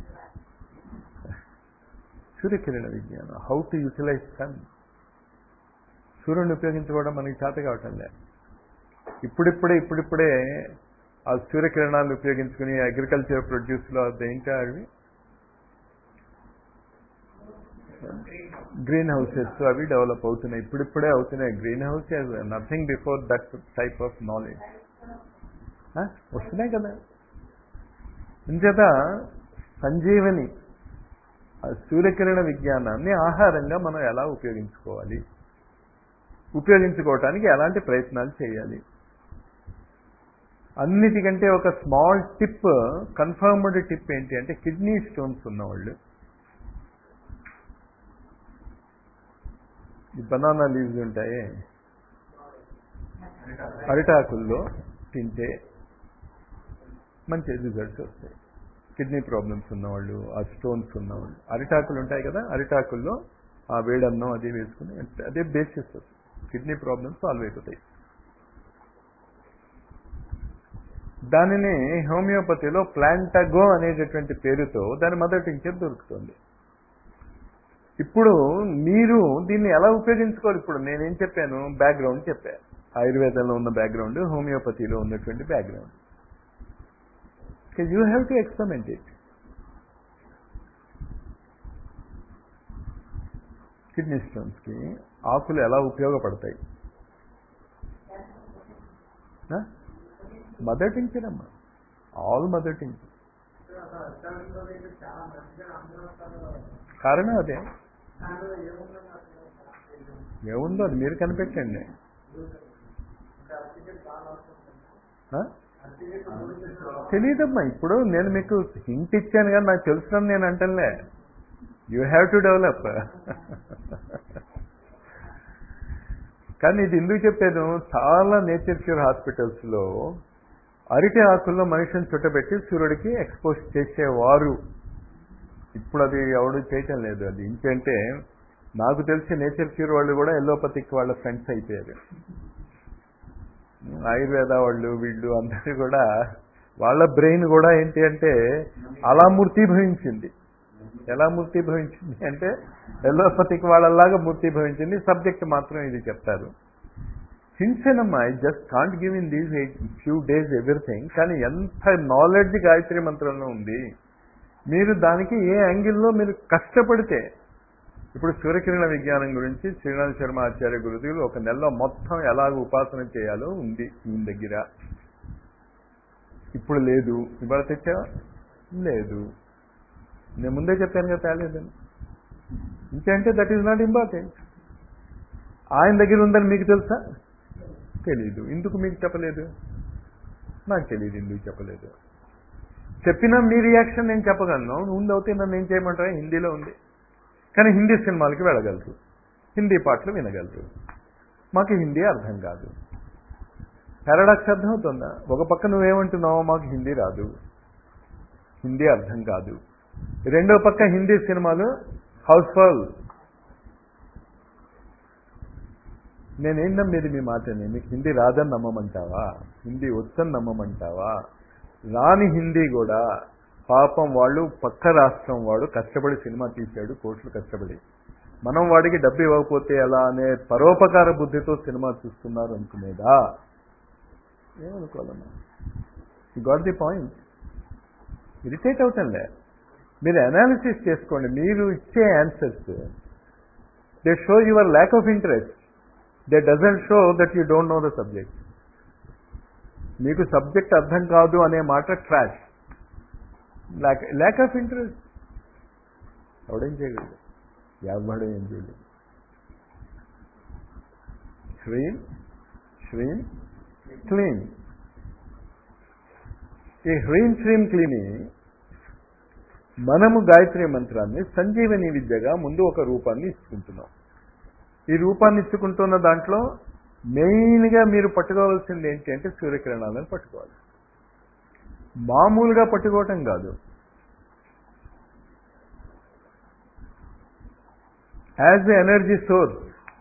సూర్యకిరణ విజ్ఞానం, హౌ టు యూటిలైజ్ సన్. సూర్యుడిని ఉపయోగించుకోవడం మనకి చేత కావటం లేదు. ఇప్పుడిప్పుడే ఇప్పుడిప్పుడే ఆ సూర్యకిరణాలను ఉపయోగించుకుని అగ్రికల్చర్ ప్రొడ్యూస్లో ఏంటో అవి గ్రీన్ హౌసెస్ అవి డెవలప్ అవుతున్నాయి. ఇప్పుడిప్పుడే అవుతున్నాయి. Green house nothing before that type of knowledge వస్తున్నాయి కదా. ఇంచేత సంజీవని సూర్యకిరణ విజ్ఞానాన్ని ఆహారంగా మనం ఎలా ఉపయోగించుకోవాలి, ఉపయోగించుకోవటానికి ఎలాంటి ప్రయత్నాలు చేయాలి, అన్నిటికంటే ఒక స్మాల్ టిప్, కన్ఫర్మ్డ్ టిప్ ఏంటి అంటే కిడ్నీ స్టోన్స్ ఉన్నవాళ్ళు ఈ బనానా లీవ్స్ ఉంటాయి అరిటాకుల్లో తింటే మంచి రిజల్ట్స్ వస్తాయి. కిడ్నీ ప్రాబ్లమ్స్ ఉన్నవాళ్ళు, ఆ స్టోన్స్ ఉన్నవాళ్ళు అరిటాకులు ఉంటాయి కదా, అరిటాకుల్లో ఆ వేడన్నం అది వేసుకుని అదే బేసిస్ కిడ్నీ ప్రాబ్లమ్స్ సాల్వ్ అయిపోతాయి. దానిని హోమియోపతిలో ప్లాంటగో అనేటటువంటి పేరుతో దాని మదర్ టింక్చర్ దొరుకుతుంది. ఇప్పుడు మీరు దీన్ని ఎలా ఉపయోగించుకోవాలి? ఇప్పుడు నేనేం చెప్పాను, బ్యాక్గ్రౌండ్ చెప్పాను. ఆయుర్వేదంలో ఉన్న బ్యాక్గ్రౌండ్, హోమియోపతిలో ఉన్నటువంటి background. You have to experiment it. Kidney స్టోన్స్కి ఆకులు ఎలా ఉపయోగపడతాయి? మదర్ టింక్చర్ అమ్మా, ఆల్ మదర్ టింక్చర్. కారణం అదే. ఏముందో అది మీరు కనిపెట్టండి. తెలీదమ్మా. ఇప్పుడు నేను మీకు హింట్ ఇచ్చాను కానీ నాకు తెలుసునని నేను అంటలే. You have to develop. కానీ ఇది ఎందుకు చెప్పాను, చాలా నేచర్ క్యూర్ హాస్పిటల్స్లో అరిటి ఆకుల్లో మనిషిని చుట్టబెట్టి సూర్యుడికి ఎక్స్పోజ్ చేసేవారు. ఇప్పుడు అది ఎవడు చేయటం లేదు. అది ఇంకంటే నాకు తెలిసి నేచర్ క్యూర్ వాళ్ళు కూడా ఎల్లోపతిక్ వాళ్ళ ఫ్రెండ్స్ అయిపోయారు. ఆయుర్వేద వాళ్ళు వీళ్ళు అందరూ కూడా వాళ్ళ బ్రెయిన్ కూడా ఏంటి అంటే అలా మూర్తిభవించింది. ఎలా మూర్తిభవించింది అంటే ఎల్లోపతిక్ వాళ్ళలాగా మూర్తిభవించింది. సబ్జెక్ట్ మాత్రం ఇది చెప్తారు. హింసనమ్మా, I just can't give in these few days everything. కానీ ఎంత నాలెడ్జ్ గాయత్రి మంత్రంలో ఉంది. మీరు దానికి ఏ యాంగిల్లో మీరు కష్టపడితే, ఇప్పుడు సూర్యకిరణ విజ్ఞానం గురించి శ్రీనాథ్ శర్మ ఆచార్య గురుదేవులు ఒక నెలలో మొత్తం ఎలాగ ఉపాసన చేయాలో ఉంది ఈయన దగ్గర. ఇప్పుడు లేదు. ఇవాళ తెచ్చావా? లేదు. నేను ముందే చెప్పాను కదా తేలేదని. ఇంకంటే దట్ ఈజ్ నాట్ ఇంపార్టెంట్. ఆయన దగ్గర ఉందని మీకు తెలుసా? తెలీదు. ఎందుకు మీకు చెప్పలేదు? నాకు తెలియదు ఎందుకు చెప్పలేదు. చెప్పినా మీ రియాక్షన్ నేను చెప్పగలను. ఉంది అవుతే నన్ను ఏం చేయమంటారా? హిందీలో ఉంది. కానీ హిందీ సినిమాలకి వెళ్ళగలరు, హిందీ పాటలు వినగలరు. మాకు హిందీ అర్థం కాదు. పారాడాక్స్ అర్థమవుతుందా? ఒక పక్క నువ్వేమంటున్నావు, మాకు హిందీ రాదు, హిందీ అర్థం కాదు. రెండో పక్క హిందీ సినిమాలు హౌస్ఫుల్. నేనేం నమ్మేది మీ మాటని? మీకు హిందీ రాదని నమ్మమంటావా? హిందీ వచ్చని నమ్మమంటావా? రాని హిందీ కూడా పాపం వాళ్ళు పక్క రాష్ట్రం వాడు కష్టపడి సినిమా తీశాడు, కోట్లు కష్టపడి. మనం వాడికి డబ్బు ఇవ్వకపోతే ఎలా అనే పరోపకార బుద్ధితో సినిమా చూస్తున్నారు అనుకునేదా? ఏమనుకోవాలన్నా. You got the point. Irritate అవుతాంలే. మీరు అనాలిసిస్ చేసుకోండి. మీరు ఇచ్చే answers they show your lack of interest. They doesn't show that you don't know the subject. మీకు సబ్జెక్ట్ అర్థం కాదు అనే మాట trash. Lack lack of interest. ఎవడేం చేయగలడు? ఎవడో ఏం చేయలేదు. శ్రీం శ్రీం క్లీన్. ఈ హ్రీం శ్రీం క్లీని మనము గాయత్రి మంత్రాన్ని సంజీవని విద్యగా ముందు ఒక రూపాన్ని ఇచ్చుకుంటున్నాం. ఈ రూపాన్ని ఇచ్చుకుంటున్న దాంట్లో మెయిన్గా మీరు పట్టుకోవాల్సింది ఏంటి అంటే సూర్యకిరణాలను పట్టుకోవాలి. మామూలుగా పట్టుకోవటం కాదు, as a energy source.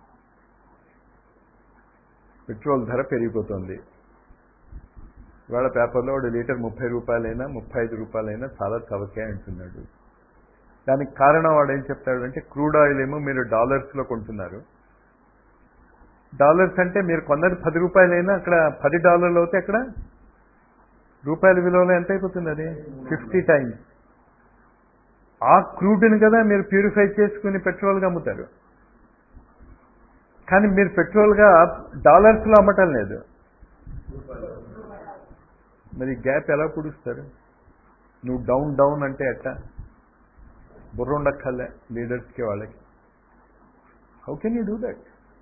Petrol ధర పెరిగిపోతుంది. ఇవాళ పేపర్లో ఒక లీటర్ ముప్పై రూపాయలైనా ముప్పై ఐదు రూపాయలైనా చాలా చవకే అంటున్నాడు. దానికి కారణం వాడు ఏం చెప్తాడు అంటే క్రూడ్ ఆయిల్ ఏమో మీరు డాలర్స్లో కొంటున్నారు. డాలర్స్ అంటే మీరు కొన్నది పది రూపాయలైనా అక్కడ పది డాలర్లు అవుతే అక్కడ రూపాయల విలువలో ఎంత అయిపోతుంది? అది ఫిఫ్టీ టైమ్స్. ఆ క్రూడ్ని కదా మీరు ప్యూరిఫై చేసుకుని పెట్రోల్గా అమ్ముతారు. కానీ మీరు పెట్రోల్గా డాలర్స్లో అమ్మటం లేదు. మరి గ్యాప్ ఎలా పుడుస్తారు? నువ్వు డౌన్ డౌన్ అంటే ఎట్టా? బుర్ర ఉండక్కర్లే లీడర్స్కి వాళ్ళకి. How can you do that?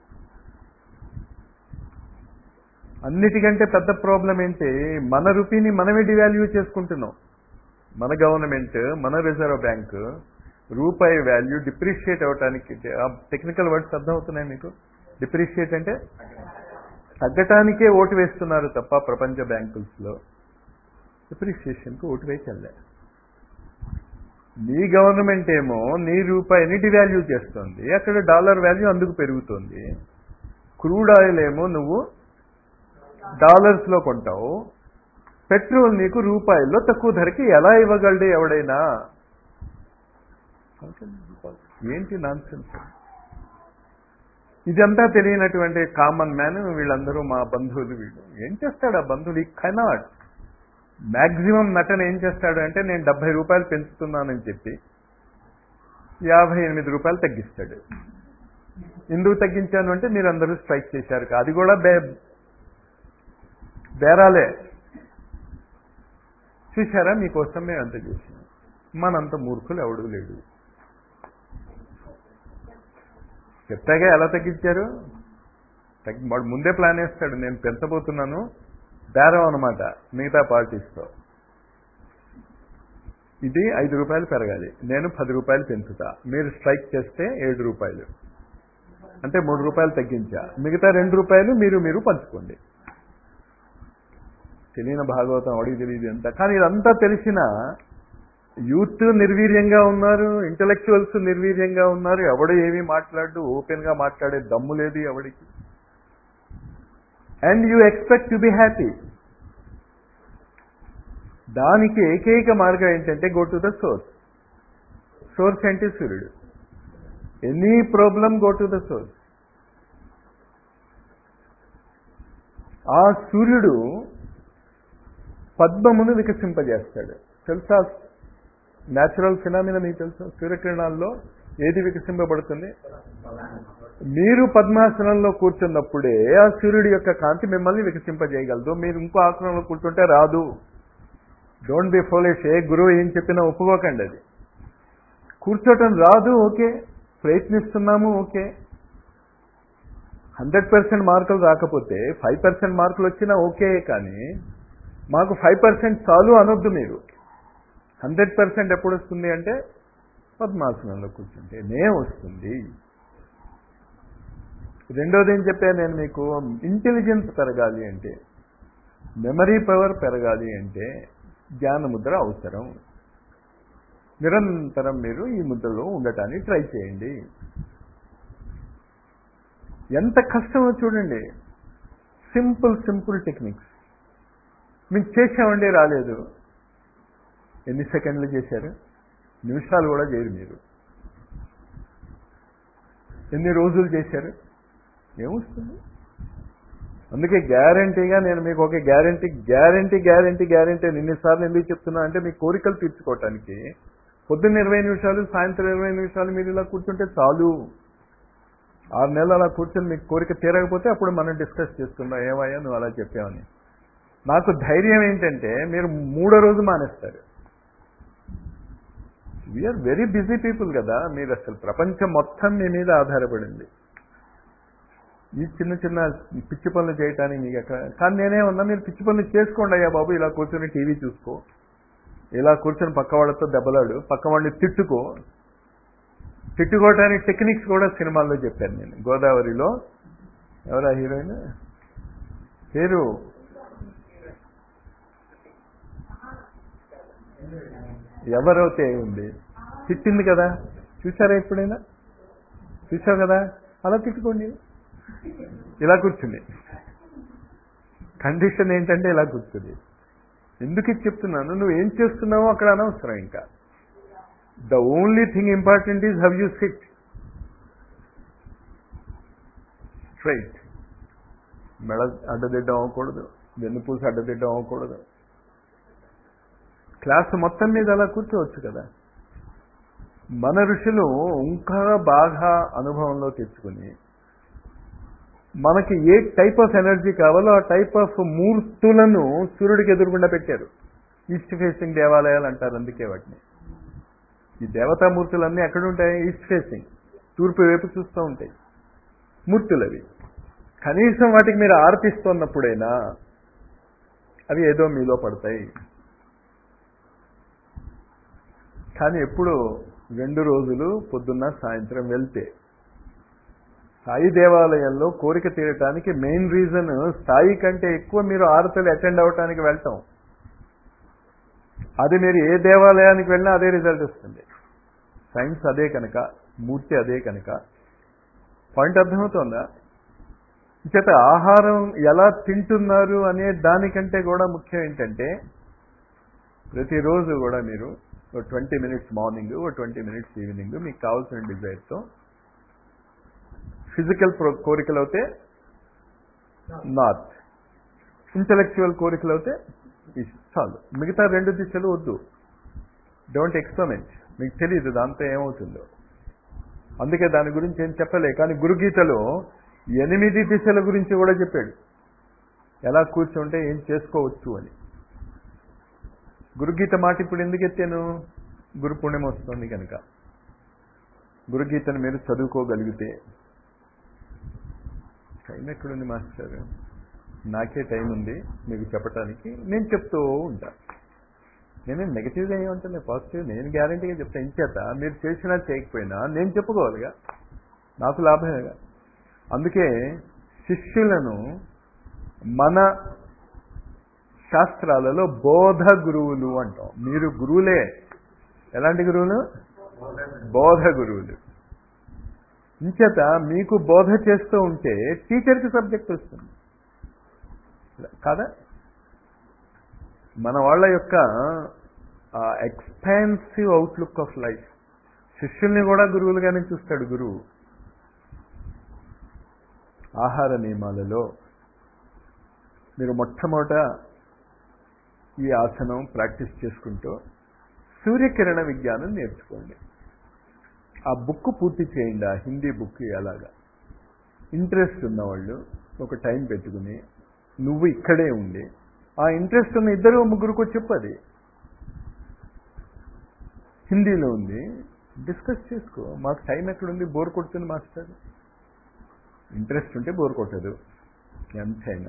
అన్నిటికంటే పెద్ద ప్రాబ్లం ఏంటి? మన రూపీని మనమే డివాల్యూ చేసుకుంటున్నాం. మన గవర్నమెంట్, మన రిజర్వ్ బ్యాంక్ రూపాయి వాల్యూ డిప్రిషియేట్ అవటానికి, టెక్నికల్ వర్డ్స్ అర్థమవుతున్నాయి మీకు? డిప్రిషియేట్ అంటే తగ్గటానికే ఓటు వేస్తున్నారు తప్ప ప్రపంచ బ్యాంకుల్లో డిప్రిషియేషన్కి ఓటు వేయలే. నీ గవర్నమెంట్ ఏమో నీ రూపాయిని డివాల్యూ చేస్తుంది, అక్కడ డాలర్ వాల్యూ అందుకు పెరుగుతుంది. క్రూడ్ ఆయిల్ ఏమో నువ్వు డాలర్స్లో కొంటావు, పెట్రోల్ నీకు రూపాయల్లో తక్కువ ధరకి ఎలా ఇవ్వగలడు ఎవడైనా? ఏంటి నాన్సెన్స్? ఇదంతా తెలియనటువంటి కామన్ మ్యాన్ వీళ్ళందరూ మా బంధువులు. వీళ్ళు ఏం చేస్తాడు? ఆ బంధువులు ఈ కెనాట్. మ్యాక్సిమం నటన ఏం చేస్తాడు అంటే నేను డెబ్బై రూపాయలు పెంచుతున్నానని చెప్పి యాభై ఎనిమిది రూపాయలు తగ్గిస్తాడు. ఎందుకు తగ్గించాను అంటే మీరు అందరూ స్ట్రైక్ చేశారు. అది కూడా బే బేరాలే. చూశారా, మీకోసం మేము అంత చేసాం. మనంత మూర్ఖులు ఎవడూ లేడు. చెప్తాగా ఎలా తగ్గించారు? తగ్గి వాడు ముందే ప్లాన్ వేస్తాడు, నేను పెంచబోతున్నాను, బేరం అనమాట మిగతా పార్టీస్తో. ఇది ఐదు రూపాయలు పెరగాలి, నేను పది రూపాయలు పెంచుతా, మీరు స్ట్రైక్ చేస్తే ఏడు రూపాయలు అంటే మూడు రూపాయలు తగ్గించా, మిగతా రెండు రూపాయలు మీరు మీరు పంచుకోండి. తెలియని భాగవతం అడిగి తెలియదు ఎంత. కానీ ఇదంతా తెలిసిన యూత్ నిర్వీర్యంగా ఉన్నారు, ఇంటలెక్చువల్స్ నిర్వీర్యంగా ఉన్నారు. ఎవడు ఏమీ మాట్లాడు, ఓపెన్గా మాట్లాడే దమ్ము లేదు ఎవడికి. And you expect to be happy. దానికి ఏకైక మార్గం ఏంటంటే go to the source. Source అంటే సూర్యుడు. Any problem go to the source. ఆ సూర్యుడు పద్మమును వికసింపజేస్తాడు. తెలుసా? న్యాచురల్ ఫినామినా మీకు తెలుసా? సూర్యకిరణాల్లో ఏది వికసింపబడుతుంది? మీరు పద్మాసనంలో కూర్చున్నప్పుడే ఆ సూర్యుడి యొక్క కాంతి మిమ్మల్ని వికసింపజేయగలదు. మీరు ఇంకో ఆసనంలో కూర్చుంటే రాదు. Don't be foolish. ఏ గురువు ఏం చెప్పినా ఒప్పుకోకండి. అది కూర్చోటం రాదు, ఓకే, ప్రయత్నిస్తున్నాము, ఓకే. హండ్రెడ్ పర్సెంట్ మార్కులు రాకపోతే ఫైవ్ పర్సెంట్ మార్కులు వచ్చినా ఓకే. కానీ మాకు ఫైవ్ పర్సెంట్ చాలు అనొద్దు మీరు. హండ్రెడ్ పర్సెంట్ ఎప్పుడు వస్తుంది అంటే పద్మాసనంలో కూర్చుంటే నే వస్తుంది. రెండోది ఏం చెప్పాను నేను మీకు? ఇంటెలిజెన్స్ పెరగాలి అంటే, మెమరీ పవర్ పెరగాలి అంటే జ్ఞానముద్ర అవసరం. నిరంతరం మీరు ఈ ముద్రలో ఉండటానికి ట్రై చేయండి. ఎంత కష్టమో చూడండి. సింపుల్ సింపుల్ టెక్నిక్స్ మీకు చేసామండి, రాలేదు. ఎన్ని సెకండ్లు చేశారు? నిమిషాలు కూడా చేయరు మీరు. ఎన్ని రోజులు చేశారు? ఏమొస్తుంది? అందుకే గ్యారంటీగా నేను మీకు ఒక గ్యారంటీ గ్యారంటీ గ్యారంటీ గ్యారంటీ ఎన్నిసార్లు ఎందుకు చెప్తున్నా అంటే మీ కోరికలు తీర్చుకోవటానికి. పొద్దున్న ఇరవై నిమిషాలు, సాయంత్రం ఇరవై నిమిషాలు మీరు ఇలా కూర్చుంటే చాలు. ఆరు నెలలు అలా కూర్చొని మీకు కోరిక తీరకపోతే అప్పుడు మనం డిస్కస్ చేసుకుందాం, ఏమయ్యా నువ్వు అలా చెప్పావని. నాకు ధైర్యం ఏంటంటే మీరు మూడో రోజు మానేస్తారు. వీఆర్ వెరీ బిజీ పీపుల్ కదా. మీరు అసలు ప్రపంచం మొత్తం మీ మీద ఆధారపడింది. ఈ చిన్న చిన్న పిచ్చి పనులు చేయటానికి మీకు ఎక్కడ. కానీ నేనే ఉన్నా, మీరు పిచ్చి పనులు చేసుకోండి అయ్యా బాబు, ఇలా కూర్చొని టీవీ చూసుకో, ఇలా కూర్చొని పక్క వాళ్ళతో దెబ్బలాడు, పక్క వాడిని తిట్టుకో. తిట్టుకోవటానికి టెక్నిక్స్ కూడా సినిమాల్లో చెప్పాను నేను. గోదావరిలో ఎవరా హీరోయిన్ పేరు? ఎవరైతే ఉంది తిట్టింది కదా, చూసారా ఎప్పుడైనా? చూసావు కదా, అలా తిట్టుకోండి. ఇలా కూర్చుంది. కండిషన్ ఏంటంటే ఇలా కూర్చుంది. ఎందుకు ఇది చెప్తున్నాను, నువ్వు ఏం చేస్తున్నావో అక్కడ అనవసరం. ఇంకా the only thing important is how you sit straight. మెడ అడ్డదిడ్డం అవ్వకూడదు, వెన్నుపూస అడ్డదిడ్డం అవ్వకూడదు. క్లాసు మొత్తం మీద అలా కూర్చోవచ్చు కదా. మన ఋషులు ఇంకా బాగా అనుభవంలో తెచ్చుకుని మనకి ఏ టైప్ ఆఫ్ ఎనర్జీ కావాలో ఆ టైప్ ఆఫ్ మూర్తులను సూర్యుడికి ఎదురుగుండా పెట్టారు. ఈస్ట్ ఫేసింగ్ దేవాలయాలు అంటారు అందుకే వాటిని. ఈ దేవతామూర్తులన్నీ ఎక్కడ ఉంటాయి? ఈస్ట్ ఫేసింగ్, తూర్పు వైపు చూస్తూ ఉంటాయి మూర్తులు అవి. కనీసం వాటికి మీరు ఆర్తిస్తున్నప్పుడైనా అవి ఏదో మీలో పడతాయి. కానీ ఎప్పుడు రెండు రోజులు పొద్దున్న సాయంత్రం వెళ్తే, సాయి దేవాలయంలో కోరిక తీరటానికి మెయిన్ రీజన్ స్థాయి కంటే ఎక్కువ మీరు ఆరతలు అటెండ్ అవ్వటానికి వెళ్తాం. అది మీరు ఏ దేవాలయానికి వెళ్ళినా అదే రిజల్ట్ వస్తుంది. సైన్స్ అదే కనుక, మూర్తి అదే కనుక. పాయింట్ అర్థమవుతోందా? చేత ఆహారం ఎలా తింటున్నారు అనే దానికంటే కూడా ముఖ్యం ఏంటంటే, ప్రతిరోజు కూడా మీరు ఓ ట్వంటీ మినిట్స్ మార్నింగ్, ఓ ట్వంటీ మినిట్స్ ఈవినింగ్ మీకు కావాల్సిన డిజైర్తో, ఫిజికల్ కోరికలు అవుతే నార్త్, ఇంటలెక్చువల్ కోరికలు అవుతే ఈస్ట్, చాలు. మిగతా రెండు దిశలు వద్దు. Don't experiment. మీకు తెలియదు దాంతో ఏమవుతుందో, అందుకే దాని గురించి ఏం చెప్పలే. కానీ గురుగీతలో ఎనిమిది దిశల గురించి కూడా చెప్పాడు, ఎలా కూర్చుంటే ఏం చేసుకోవచ్చు అని. గురుగీత మాట ఇప్పుడు ఎందుకు ఎత్తాను? గురు పుణ్యం వస్తుంది కనుక. గురుగీతను మీరు చదువుకోగలిగితే, టైం ఎక్కడుంది మాస్టర్? నాకే టైం ఉంది మీకు చెప్పడానికి, నేను చెప్తూ ఉంటా. నేనే నెగిటివ్గా ఏమంటాను, పాజిటివ్ నేను గ్యారంటీగా చెప్తాను. ఇంచేత మీరు చేసినా చేయకపోయినా నేను చెప్పుకోవాలిగా, నాకు లాభమేగా. అందుకే శిష్యులను మన శాస్త్రాలలో బోధ గురువులు అంటాం. మీరు గురువులే. ఎలాంటి గురువులు? బోధ గురువులు. ఇంచేత మీకు బోధ చేస్తూ ఉంటే టీచర్కి సబ్జెక్ట్ వస్తుంది కాదా? మన వాళ్ళ యొక్క ఎక్స్పాన్సివ్ అవుట్లుక్ ఆఫ్ లైఫ్ శిష్యుల్ని కూడా గురువులుగానే చూస్తాడు గురువు. ఆహార నియమాలలో మీరు మొట్టమొదట ఈ ఆసనం ప్రాక్టీస్ చేసుకుంటూ సూర్యకిరణ విజ్ఞానం నేర్చుకోండి. ఆ బుక్ పూర్తి చేయండి, ఆ హిందీ బుక్. అలాగా ఇంట్రెస్ట్ ఉన్నవాళ్ళు ఒక టైం పెట్టుకుని నువ్వు ఇక్కడే ఉండి ఆ ఇంట్రెస్ట్ ఉన్న ఇద్దరు ముగ్గురికి చెప్పది హిందీలో ఉంది, డిస్కస్ చేసుకో. మాకు టైం ఎక్కడుంది, బోర్ కొడుతుంది మాస్టర్. ఇంట్రెస్ట్ ఉంటే బోర్ కొట్టదు ఎంతైనా.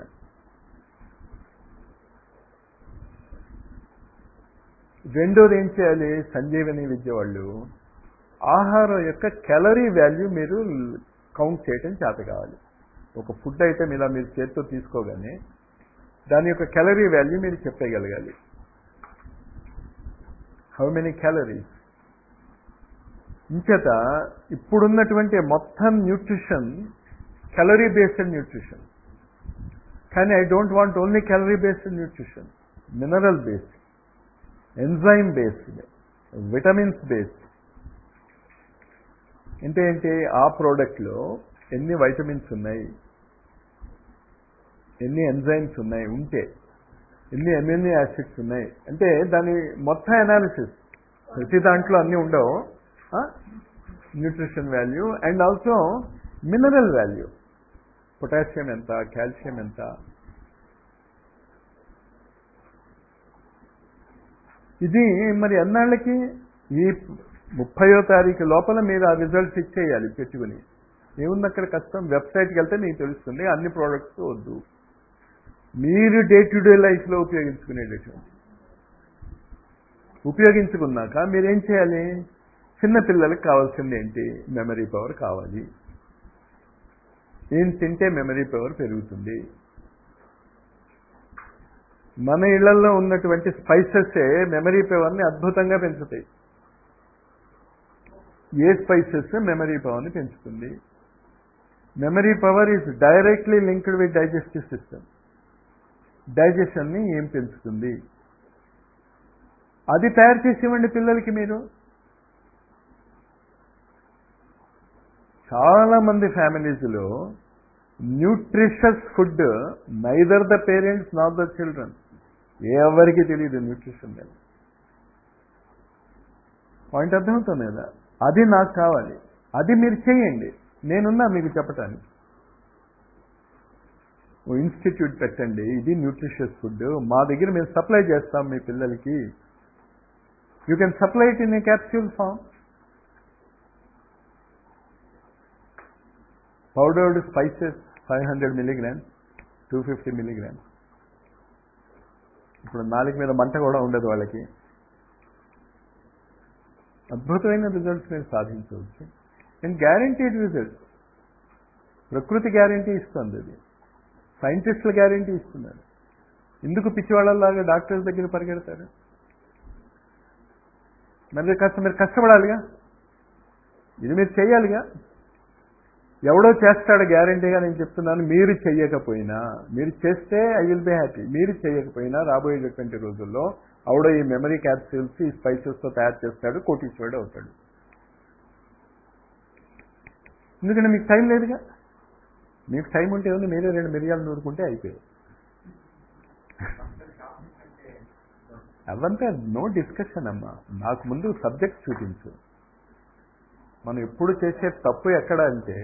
రెండోది ఏం చేయాలి? సంజీవని విద్య వాళ్ళు ఆహారం యొక్క క్యాలరీ వాల్యూ మీరు కౌంట్ చేయటం చేత కావాలి. ఒక ఫుడ్ ఐటమ్ ఇలా మీరు చేతితో తీసుకోగానే దాని యొక్క క్యాలరీ వాల్యూ మీరు చెప్పగలగాలి. How many calories. ఇంచేత ఇప్పుడున్నటువంటి మొత్తం న్యూట్రిషన్ క్యాలరీ బేస్డ్ న్యూట్రిషన్. కానీ I don't want only calorie based nutrition, mineral based, enzyme based, vitamins based. అంటే ఏంటి? ఆ ప్రోడక్ట్లో ఎన్ని వైటమిన్స్ ఉన్నాయి, ఎన్ని ఎంజైమ్స్ ఉన్నాయి, ఉంటే ఎన్ని ఎమినో యాసిడ్స్ ఉన్నాయి అంటే దాని మొత్తం అనాలిసిస్. ప్రతి దాంట్లో అన్నీ ఉండవు. Nutrition value and also mineral value. Potassium ఎంత, కాల్షియం ఎంత. ఇది మరి ఎన్నాళ్ళకి? ఈ ముప్పయో తారీఖు లోపల మీరు ఆ రిజల్ట్స్ ఇచ్చేయాలి పెట్టుకుని. ఏముంది అక్కడ కష్టం? వెబ్సైట్కి వెళ్తే మీకు తెలుస్తుంది. అన్ని ప్రోడక్ట్స్ వద్దు, మీరు డే టు డే లైఫ్లో ఉపయోగించుకునేటటువంటి ఉపయోగించుకున్నాక మీరేం చేయాలి? చిన్నపిల్లలకు కావాల్సింది ఏంటి? మెమరీ పవర్ కావాలి. ఏం తింటే మెమరీ పవర్ పెరుగుతుంది? మన ఇళ్లలో ఉన్నటువంటి స్పైసెసే మెమరీ పవర్ని అద్భుతంగా పెంచుతాయి. ఏ స్పైసెస్ మెమరీ పవర్ని పెంచుతుంది? Memory power is directly linked with digestive system. డైజెషన్ని ఏం పెంచుతుంది? అది తయారు చేసి ఇవ్వండి పిల్లలకి మీరు. చాలా మంది ఫ్యామిలీస్లో nutritious food neither the parents not the children. ఎవరికి తెలియదు న్యూట్రిషన్ మీద. పాయింట్ అర్థమవుతుంది కదా? అది నాకు కావాలి, అది మీరు చేయండి, నేనున్నా మీకు చెప్పటానికి. ఇన్స్టిట్యూట్ పెట్టండి, ఇది న్యూట్రిషియస్ ఫుడ్ మా దగ్గర మేము సప్లై చేస్తాం మీ పిల్లలకి. You can supply it in a capsule form. Powdered spices five hundred milligrams, two fifty milligrams. ఇప్పుడు నాలుగు మీద మంట కూడా ఉండదు వాళ్ళకి. అద్భుతమైన రిజల్ట్స్ మీరు సాధించవచ్చు. And guaranteed results. ప్రకృతి గ్యారంటీ ఇస్తుంది, అది సైంటిస్టుల గ్యారంటీ ఇస్తున్నారు. ఎందుకు పిచ్చివాళ్ళలాగా డాక్టర్స్ దగ్గర పరిగెడతారు? మరి కాస్త మీరు కష్టపడాలిగా, ఇది మీరు చెయ్యాలిగా. ఎవడో చేస్తాడు గ్యారంటీగా, నేను చెప్తున్నాను. మీరు చెయ్యకపోయినా, మీరు చేస్తే ఐ విల్ బి హ్యాపీ. మీరు చెయ్యకపోయినా రాబోయేటటువంటి రోజుల్లో ఆవిడ ఈ మెమరీ క్యాప్సూల్స్ ఈ స్పైసెస్తో తయారు చేస్తాడు, కోటీశ్వరుడు అవుతాడు. ఎందుకంటే మీకు టైం లేదుగా. మీకు టైం ఉంటే ఉంది, మీరే రెండు మిరియాలు నూరుకుంటే అయిపోయాయి. అవంతా నో డిస్కషన్ అమ్మా. నాకు ముందు సబ్జెక్ట్ చూపించు. మనం ఎప్పుడు చేసే తప్పు ఎక్కడ అంటే,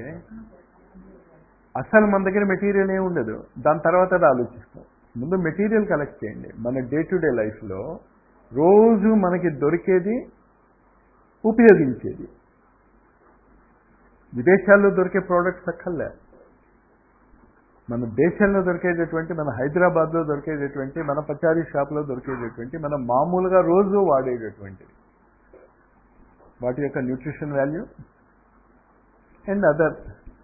అసలు మన దగ్గర మెటీరియల్ ఏమి ఉండదు, దాని తర్వాత అది ఆలోచిస్తాం. ముందు మెటీరియల్ కలెక్ట్ చేయండి. మన డే టు డే లైఫ్లో రోజు మనకి దొరికేది ఉపయోగించేది. విదేశాల్లో దొరికే ప్రోడక్ట్స్ అక్కర్లే, మన దేశంలో దొరికేటటువంటి, మన హైదరాబాద్లో దొరికేటటువంటి, మన పచారీ షాప్లో దొరికేటటువంటి, మన మామూలుగా రోజు వాడేటటువంటి వాటి యొక్క న్యూట్రిషన్ వాల్యూ అండ్ అదర్.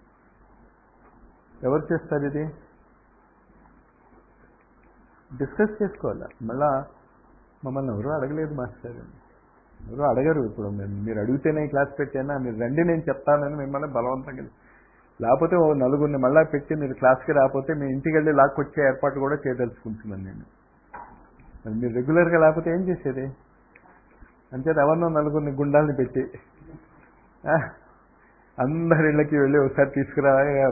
ఎవరు చేస్తారు ఇది? డిస్కస్ చేసుకోవాలా. మళ్ళా మమ్మల్ని ఎవరూ అడగలేదు మాస్టర్, ఎవరూ అడగరు. ఇప్పుడు మీరు అడిగితేనే క్లాస్ పెట్టానా, మీరు రండి నేను చెప్తానని మిమ్మల్ని బలవంతంగా, లేకపోతే ఓ నలుగురిని మళ్ళా పెట్టి మీరు క్లాస్కి రాకపోతే మీ ఇంటికి వెళ్ళి లాక్కొచ్చే ఏర్పాటు కూడా చేయదలుచుకుంటున్నాను నేను. మీరు రెగ్యులర్గా లేకపోతే ఏం చేసేది? అంచేత ఎవరినో నలుగురిని గుండాలని పెట్టి అందరి ఇళ్ళకి వెళ్ళి ఒకసారి తీసుకురా.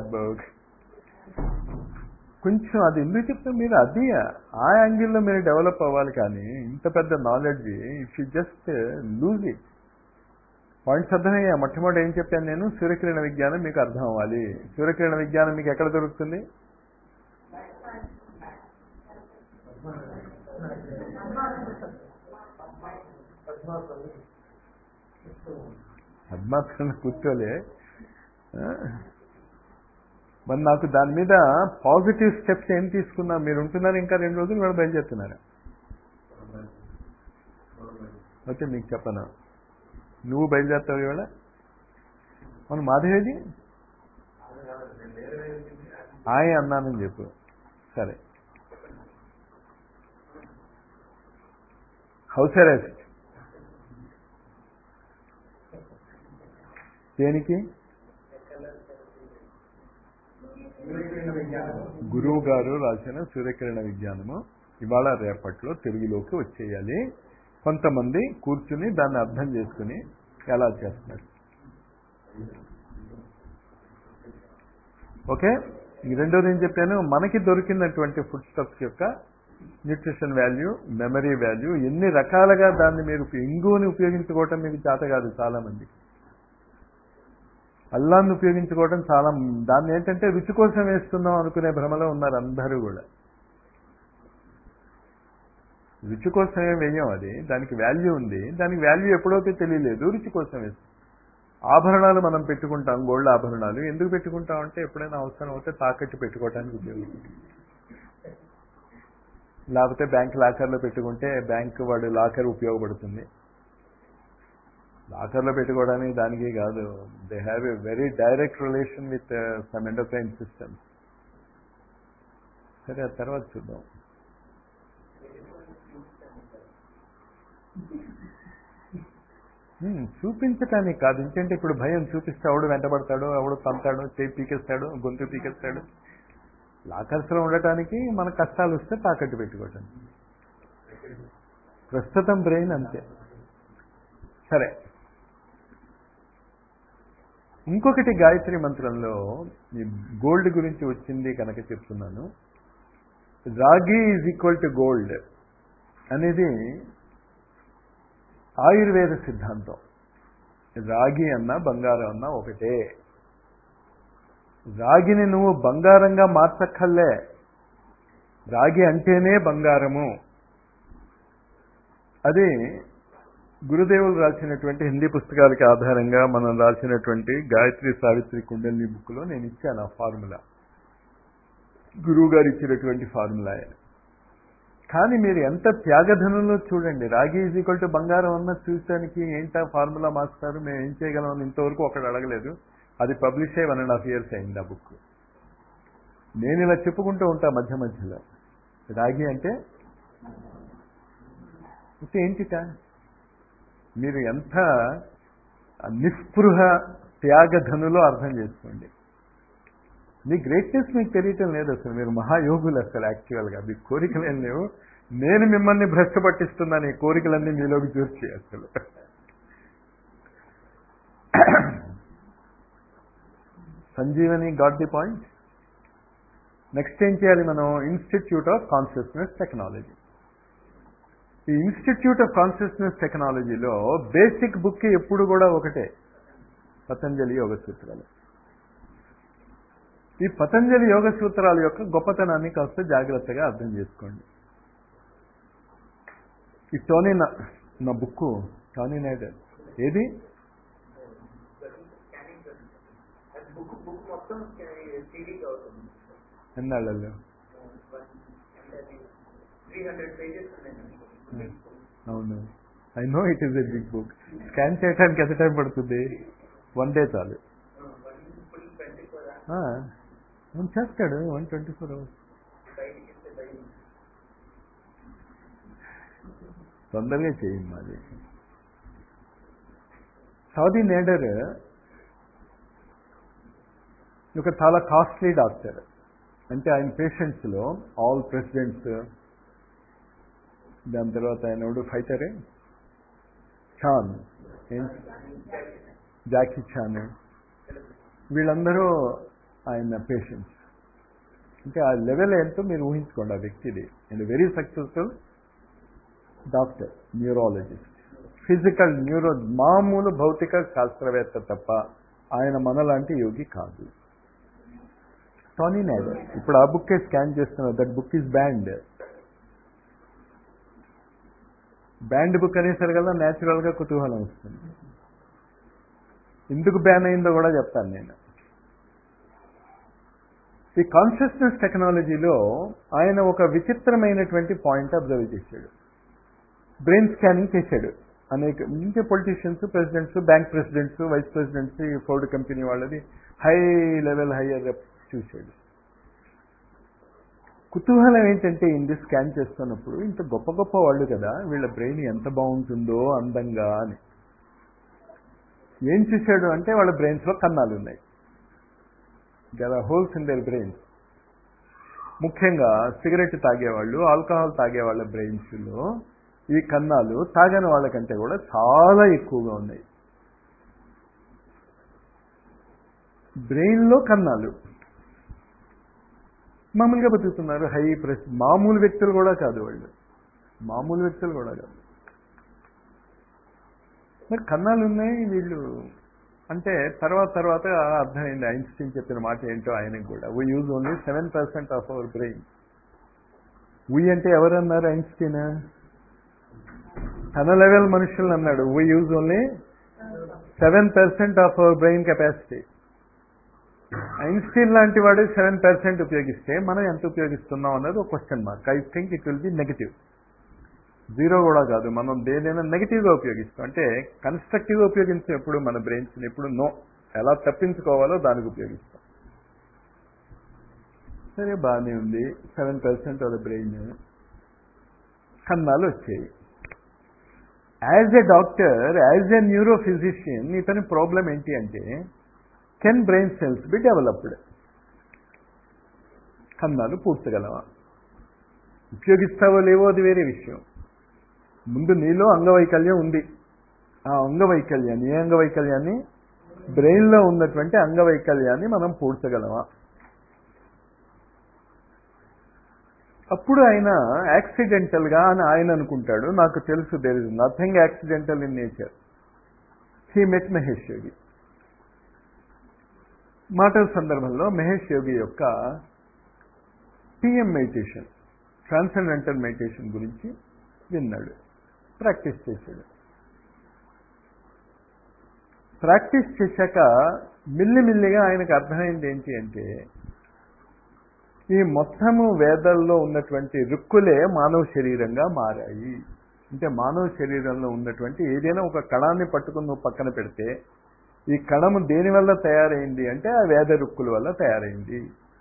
కొంచెం అది ఎందుకు చెప్తాం మీరు? అది ఆ యాంగిల్లో మీరు డెవలప్ అవ్వాలి. కానీ ఇంత పెద్ద knowledge if you just lose it. Points అర్థమయ్యా? మొట్టమొదటి ఏం చెప్పాను నేను? సూర్యకిరణ విజ్ఞానం మీకు అర్థం అవ్వాలి. సూర్యకిరణ విజ్ఞానం మీకు ఎక్కడ దొరుకుతుంది? పద్మాసన కూర్చోలే. మరి నాకు దాని మీద పాజిటివ్ స్టెప్స్ ఏం తీసుకున్నా? మీరు ఉంటున్నారు ఇంకా రెండు రోజులు కూడా బయలుదేరుతున్నారు. ఓకే, మీకు చెప్పనా? నువ్వు బయలుదేరుతావు ఇవాళ? అవును, మాధవేది ఆయ అన్నానని చెప్పు. సరే, హౌస్ అరెస్ట్ దేనికి? గురువు గారు రాసిన సూర్యకిరణ విజ్ఞానము ఇవాళ రేపట్లో తెలుగులోకి వచ్చేయాలి. కొంతమంది కూర్చుని దాన్ని అర్థం చేసుకుని ఎలా చేస్తున్నారు. ఓకే, ఈ రెండోది ఏం చెప్పాను? మనకి దొరికినటువంటి ఫుడ్ స్టఫ్స్ యొక్క న్యూట్రిషన్ వాల్యూ, మెమరీ వాల్యూ, ఎన్ని రకాలుగా దాన్ని మీరు ఇంగువని ఉపయోగించుకోవటం మీకు చేత కాదు చాలా మంది. అల్లాన్ని ఉపయోగించుకోవడం చాలా, దాన్ని ఏంటంటే రుచి కోసం వేస్తున్నాం అనుకునే భ్రమలో ఉన్నారు అందరూ కూడా. రుచి కోసమే వేయం, అది దానికి వాల్యూ ఉంది. దానికి వాల్యూ ఎప్పుడైతే తెలియలేదు, రుచి కోసం వేస్తాం. ఆభరణాలు మనం పెట్టుకుంటాం, గోల్డ్ ఆభరణాలు ఎందుకు పెట్టుకుంటాం అంటే ఎప్పుడైనా అవసరం అవుతే తాకట్టు పెట్టుకోవడానికి ఉపయోగపడుతుంది. లేకపోతే బ్యాంక్ లాకర్లో పెట్టుకుంటే బ్యాంక్ వాడు లాకర్ ఉపయోగపడుతుంది. లాకర్లో పెట్టుకోవడానికి దానికి కాదు. They have a very direct relation with some endocrine systems. సరే, ఆ తర్వాత చూద్దాం. చూపించటానికి కాదు, ఇంకంటే ఇప్పుడు భయం చూపిస్తే ఎవడు వెంటబడతాడు, ఎవడు తంతాడు, చేయి పీకేస్తాడు, గొంతు పీకేస్తాడు. లాకర్స్లో ఉండటానికి మన కష్టాలు వస్తే తాకట్టు పెట్టుకోవటం. ప్రస్తుతం బ్రెయిన్ అంతే. సరే, ఇంకొకటి గాయత్రి మంత్రంలో ఈ గోల్డ్ గురించి వచ్చింది కనుక చెప్తున్నాను. రాగి ఈజ్ ఈక్వల్ టు గోల్డ్ అనేది ఆయుర్వేద సిద్ధాంతం. రాగి అన్నా బంగారం అన్నా ఒకటే. రాగిని నువ్వు బంగారంగా మార్చక్కర్లే. రాగి అంటేనే బంగారము. అది గురుదేవులు రాసినటువంటి హిందీ పుస్తకాలకి ఆధారంగా మనం రాసినటువంటి గాయత్రి సావిత్రి కుండలిని బుక్లో నేను ఇచ్చాను ఆ ఫార్ములా. గురువు గారు ఇచ్చినటువంటి ఫార్ములా. కానీ మీరు ఎంత త్యాగధనంలో చూడండి, రాగి ఈజ్ ఈక్వల్ టు బంగారం అన్న చూడటానికి ఏంటా ఫార్ములా మాస్టారు, మేము ఏం చేయగలం ఇంతవరకు ఒకడు అడగలేదు. అది పబ్లిష్ అయ్యి వన్ అండ్ హాఫ్ ఇయర్స్ అయింది ఆ బుక్. నేను ఇలా చెప్పుకుంటూ ఉంటా మధ్య మధ్యలో. రాగి అంటే ఏంటిట? మీరు ఎంత నిస్పృహ త్యాగధనులో అర్థం చేసుకోండి. మీ గ్రేట్నెస్ మీకు తెలియటం లేదు అసలు. మీరు మహాయోగులు అసలు. యాక్చువల్గా మీకు కోరికలు ఏం లేవు. నేను మిమ్మల్ని భ్రష్టు పట్టిస్తున్నాను ఈ కోరికలన్నీ మీలోకి చూర్చి. అసలు Sanjeevani got the point. Next ఏం చేయాలి మనం? Institute of consciousness technology. ఈ ఇన్స్టిట్యూట్ ఆఫ్ కాన్షియస్నెస్ టెక్నాలజీలో బేసిక్ బుక్ ఎప్పుడు కూడా ఒకటే, పతంజలి యోగ సూత్రాలు. ఈ పతంజలి యోగ సూత్రాల యొక్క గొప్పతనాన్ని కాస్త జాగ్రత్తగా అర్థం చేసుకోండి. ఈ టోనీ నా నా బుక్ టోనీ నైడర్ ఏది ఎన్నాళ్ళలో? అవును, I know it is a big book. Scan చేయడానికి ఎంత టైం పడుతుంది? వన్ డే చాలు. చేస్తాడు వన్ ట్వంటీ ఫోర్ అవర్స్. తొందరగా చేయండి. మాది సౌదీ నేడర్ ఒక చాలా కాస్ట్లీ డాక్టర్. అంటే ఆయన పేషెంట్స్లో ఆల్ ప్రెసిడెంట్స్, దాని తర్వాత ఆయన ఎవడు ఫైటరే చాన్, జాకీ చాన్, వీళ్ళందరూ ఆయన పేషెంట్స్. అంటే ఆ లెవెల్ ఎంతో మీరు ఊహించుకోండి ఆ వ్యక్తిది. And very successful doctor, neurologist, physical neuro, మామూలు భౌతిక శాస్త్రవేత్త తప్ప ఆయన మనలాంటి యోగి కాదు. Tony Nader. ఇప్పుడు ఆ బుక్కే స్కాన్ చేస్తున్నారు. That book is banned. Banned book అనేసరికల్లా న్యాచురల్గా కుతూహలం వస్తుంది. ఎందుకు బ్యాన్ అయిందో కూడా చెప్తాను నేను. ఈ కాన్షియస్నెస్ టెక్నాలజీలో ఆయన ఒక విచిత్రమైనటువంటి పాయింట్ అబ్జర్వ్ చేశాడు. బ్రెయిన్ స్కానింగ్ చేశాడు. అనేక ఇంకే politicians, presidents, bank presidents, vice presidents, ఈ ఫోర్డ్ కంపెనీ వాళ్ళది హై లెవెల్ హైయర్ చూశాడు. కుతూహలం ఏంటంటే ఇంది స్కాన్ చేస్తున్నప్పుడు ఇంత గొప్ప గొప్ప వాళ్ళు కదా, వీళ్ళ బ్రెయిన్ ఎంత బాగుంటుందో అందంగా అని. ఏం చూశాడు అంటే వాళ్ళ బ్రెయిన్స్లో కన్నాలు ఉన్నాయి. There are holes in their brains. ముఖ్యంగా సిగరెట్ తాగేవాళ్ళు, ఆల్కహాల్ తాగేవాళ్ళ బ్రెయిన్స్లో ఈ కన్నాలు తాగని వాళ్ళకంటే కూడా చాలా ఎక్కువగా ఉన్నాయి. బ్రెయిన్లో కన్నాలు. మామూలుగా బతుకుతున్నారు. హై ప్రెస్, మామూలు వ్యక్తులు కూడా కాదు వాళ్ళు, మామూలు వ్యక్తులు కూడా కాదు. మరి కన్నాలు ఉన్నాయి వీళ్ళు అంటే తర్వాత తర్వాత అర్థమైంది. ఐన్స్టీన్ చెప్పిన మాట ఏంటో ఆయనకు కూడా. We use only seven percent of our brain. We అంటే ఎవరన్నారు? ఐన్స్టీన్. తన లెవెల్ మనుషులను అన్నాడు. We use only seven percent of our brain capacity. Einstein లాంటి వాడు సెవెన్ పర్సెంట్ ఉపయోగిస్తే మనం ఎంత ఉపయోగిస్తున్నాం అన్నది ఒక question mark. I think it will be negative. Zero కూడా కాదు. మనం దేనైనా నెగిటివ్గా ఉపయోగిస్తాం. అంటే కన్స్ట్రక్టివ్గా ఉపయోగించాం ఎప్పుడు మన బ్రెయిన్స్ని, ఎప్పుడు నో, ఎలా తప్పించుకోవాలో దానికి ఉపయోగిస్తాం. సరే, బాగానే ఉంది. సెవెన్ పర్సెంట్ వాళ్ళ బ్రెయిన్ కన్నాలు వచ్చాయి. As a doctor, as a neuro physician, ఇతని ప్రాబ్లం ఏంటి అంటే can brain cells be developed? కన్నాలు పూడ్చగలవా? ఉపయోగిస్తావో లేవో అది వేరే విషయం. ముందు నీలో అంగవైకల్యం ఉంది. ఆ అంగవైకల్యాన్ని, ఏ అంగవైకల్యాన్ని? బ్రెయిన్లో ఉన్నటువంటి అంగవైకల్యాన్ని మనం పూడ్చగలమా? అప్పుడు ఆయన యాక్సిడెంటల్గా అని ఆయన అనుకుంటాడు. నాకు తెలుసు, there is nothing accidental in nature. He met Mahesh Yogi. మాటల సందర్భంలో మహేష్ యోగి యొక్క టీఎం మెడిటేషన్, ట్రాన్సెండెంటల్ మెడిటేషన్ గురించి విన్నాడు, ప్రాక్టీస్ చేశాడు. ప్రాక్టీస్ చేశాక మిల్లిమిల్లిగా ఆయనకు అర్థమైంది ఏంటి అంటే ఈ మొత్తము వేదాల్లో ఉన్నటువంటి రుక్కులే మానవ శరీరంగా మారాయి. అంటే మానవ శరీరంలో ఉన్నటువంటి ఏదైనా ఒక కణాన్ని పట్టుకుని నువ్వు పక్కన పెడితే ఈ కణము దేని వల్ల తయారైంది అంటే ఆ వేద రుక్కుల వల్ల తయారైంది.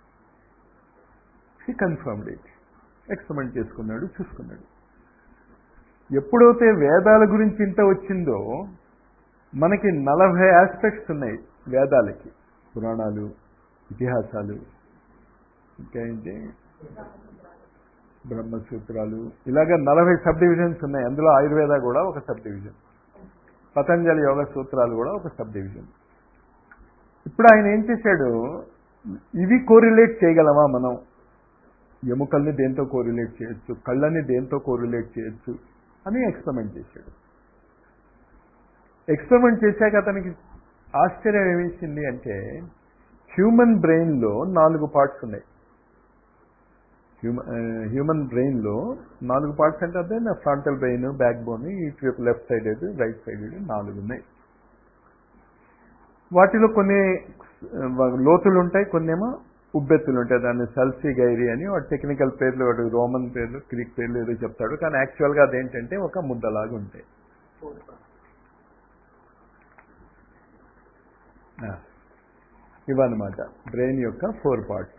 He confirmed it. ఎక్స్పెరిమెంట్ చేసుకున్నాడు, చూసుకున్నాడు. ఎప్పుడైతే వేదాల గురించి ఇంత వచ్చిందో, మనకి నలభై ఆస్పెక్ట్స్ ఉన్నాయి వేదాలకి. పురాణాలు, ఇతిహాసాలు, ఇంకా ఏంటి, బ్రహ్మసూత్రాలు, ఇలాగ నలభై సబ్ డివిజన్స్ ఉన్నాయి. అందులో ఆయుర్వేద కూడా ఒక సబ్ డివిజన్, పతంజలి యోగ సూత్రాలు కూడా ఒక సబ్ డివిజన్. ఇప్పుడు ఆయన ఏం చేశాడు, ఇవి కోరిలేట్ చేయగలమా మనం? ఎముకల్ని దేంతో కోరిలేట్ చేయొచ్చు, కళ్ళని దేంతో కోరిలేట్ చేయొచ్చు అని ఎక్స్పెరిమెంట్ చేశాడు. ఎక్స్పెరిమెంట్ చేశాక అతనికి ఆశ్చర్యం ఏమిచ్చింది అంటే హ్యూమన్ బ్రెయిన్లో నాలుగు పార్ట్స్ ఉన్నాయి. హ్యూమన్ హ్యూమన్ బ్రెయిన్లో నాలుగు పార్ట్స్ అంటే అదే నా ఫ్రంటల్ బ్రెయిన్, బ్యాక్ బోన్, ఇటువైపు లెఫ్ట్ సైడెడ్, రైట్ సైడెడ్, నాలుగు ఉన్నాయి. వాటిలో కొన్ని లోతులు ఉంటాయి, కొన్ని ఏమో ఉబ్బెత్తులు ఉంటాయి. దాన్ని సల్సీ గైరీ అని వాటి టెక్నికల్ పేర్లు, వాటి రోమన్ పేర్లు, గ్రీక్ పేర్లు ఏదో చెప్తాడు. కానీ యాక్చువల్గా అదేంటంటే ఒక ముద్దలాగా ఉంటాయి. ఇవన్నమాట బ్రెయిన్ యొక్క ఫోర్ పార్ట్స్.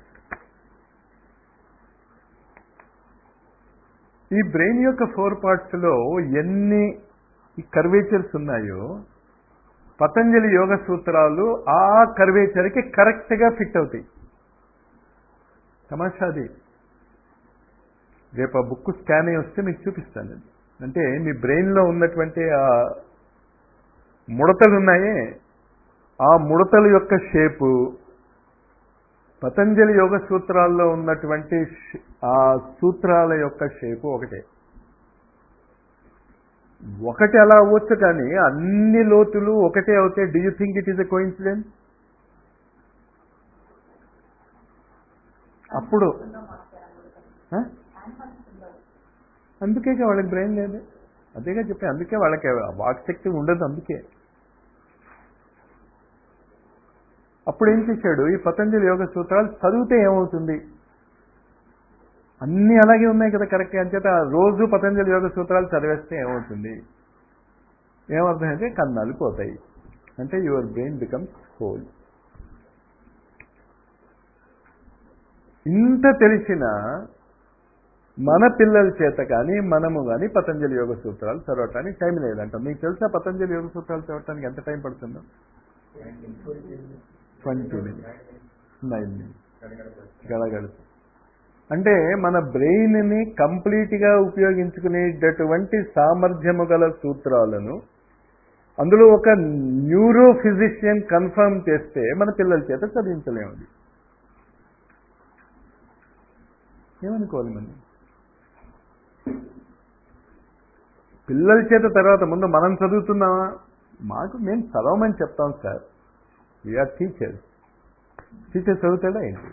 ఈ బ్రెయిన్ యొక్క ఫోర్ పార్ట్స్లో ఎన్ని కర్వేచర్స్ ఉన్నాయో పతంజలి యోగ సూత్రాలు ఆ కర్వేచర్కి కరెక్ట్గా ఫిట్ అవుతాయి. తమాషాది, రేపు ఆ బుక్ స్కాన్ అయ్యి వస్తే మీకు చూపిస్తాను. అంటే మీ బ్రెయిన్లో ఉన్నటువంటి ఆ ముడతలు ఉన్నాయే, ఆ ముడతల యొక్క షేపు పతంజలి యోగ సూత్రాల్లో ఉన్నటువంటి ఆ సూత్రాల యొక్క షేపు ఒకటే. ఒకటి అలా అవ్వచ్చు, కానీ అన్ని లోతులు ఒకటే అవుతే do you think it is a coincidence? అప్పుడు అందుకే వాళ్ళకి బ్రెయిన్ లేదు. అదేగా చెప్పే, అందుకే వాళ్ళకి వాక్శక్తి ఉండదు. అందుకే అప్పుడు ఏం చేశాడు, ఈ పతంజలి యోగ సూత్రాలు చదివితే ఏమవుతుంది, అన్నీ అలాగే ఉన్నాయి కదా కరెక్ట్గా. అంచేత రోజు పతంజలి యోగ సూత్రాలు చదివేస్తే ఏమవుతుంది, ఏమర్థమైతే కన్నాలు పోతాయి. అంటే యువర్ బ్రెయిన్ బికమ్స్ హోల్. ఇంత తెలిసిన మన పిల్లల చేత కానీ మనము కానీ పతంజలి యోగ సూత్రాలు చదవటానికి టైం లేదంట. మీకు తెలుసా పతంజలి యోగ సూత్రాలు చదవటానికి ఎంత టైం పడుతుందో? ట్వంటీ మినిట్స్, నైన్ మినిట్స్ గడగడుతుంది. అంటే మన బ్రెయిన్ని కంప్లీట్గా ఉపయోగించుకునేటటువంటి సామర్థ్యము గల సూత్రాలను అందులో ఒక న్యూరో ఫిజిషియన్ కన్ఫర్మ్ చేస్తే మన పిల్లల చేత చదివించలేము. ఏమనుకోవాలి మనం? పిల్లల చేత తర్వాత ముందు మనం చదువుతున్నామా? మాకు మేము చదవమని చెప్తాం సార్, వీఆర్ టీచర్స్. టీచర్ చదువుతాడా ఏంటి?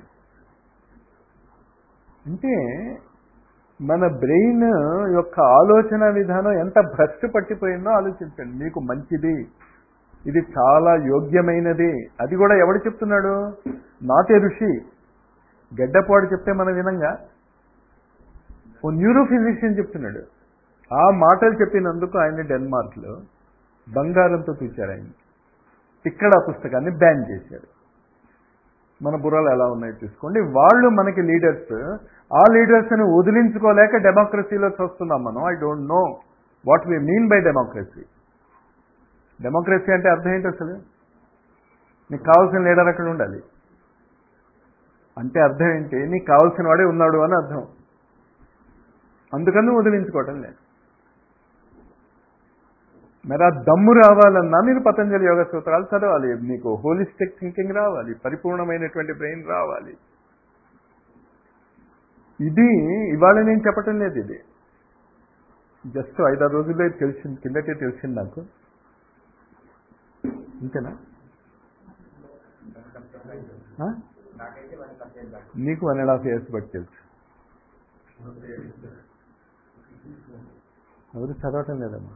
అంటే మన బ్రెయిన్ యొక్క ఆలోచన విధానం ఎంత భ్రష్టు పట్టిపోయిందో ఆలోచించండి. మీకు మంచిది ఇది చాలా యోగ్యమైనది. అది కూడా ఎవడు చెప్తున్నాడు? నాటే ఋషి గడ్డపాడు చెప్తే మన వినంగా ఓ న్యూరో ఫిజిషియన్ చెప్తున్నాడు. ఆ మాటలు చెప్పినందుకు ఆయన డెన్మార్క్లో బంగారంతో చూచారు. ఆయన ఇక్కడ ఆ పుస్తకాన్ని బ్యాన్ చేశారు. మన బుర్రలు ఎలా ఉన్నాయో చూసుకోండి. వాళ్ళు మనకి లీడర్స్. ఆ లీడర్స్ని వదిలించుకోలేక డెమోక్రసీలో చూస్తున్నాం మనం. I don't know what we mean by democracy. Democracy అంటే అర్థం ఏంటి అసలు? నీకు కావాల్సిన లీడర్ అక్కడ ఉండాలి అంటే అర్థం ఏంటి? నీకు కావాల్సిన వాడే ఉన్నాడు అని అర్థం. అందుకని వదిలించుకోవటం లేదు. మరి ఆ దమ్ము రావాలన్నా మీరు పతంజలి యోగ సూత్రాలు చదవాలి. మీకు హోలిస్టిక్ థింకింగ్ రావాలి, పరిపూర్ణమైనటువంటి బ్రెయిన్ రావాలి. ఇది ఇవాళ నేను చెప్పటం లేదు. ఇది జస్ట్ ఐదారు రోజుల్లో తెలిసింది, కిందటే తెలిసింది నాకు. ఇంతేనా? నీకు వన్ అండ్ హాఫ్ ఇయర్స్ బట్టి తెలుసు. ఎవరు చదవటం లేదమ్మా.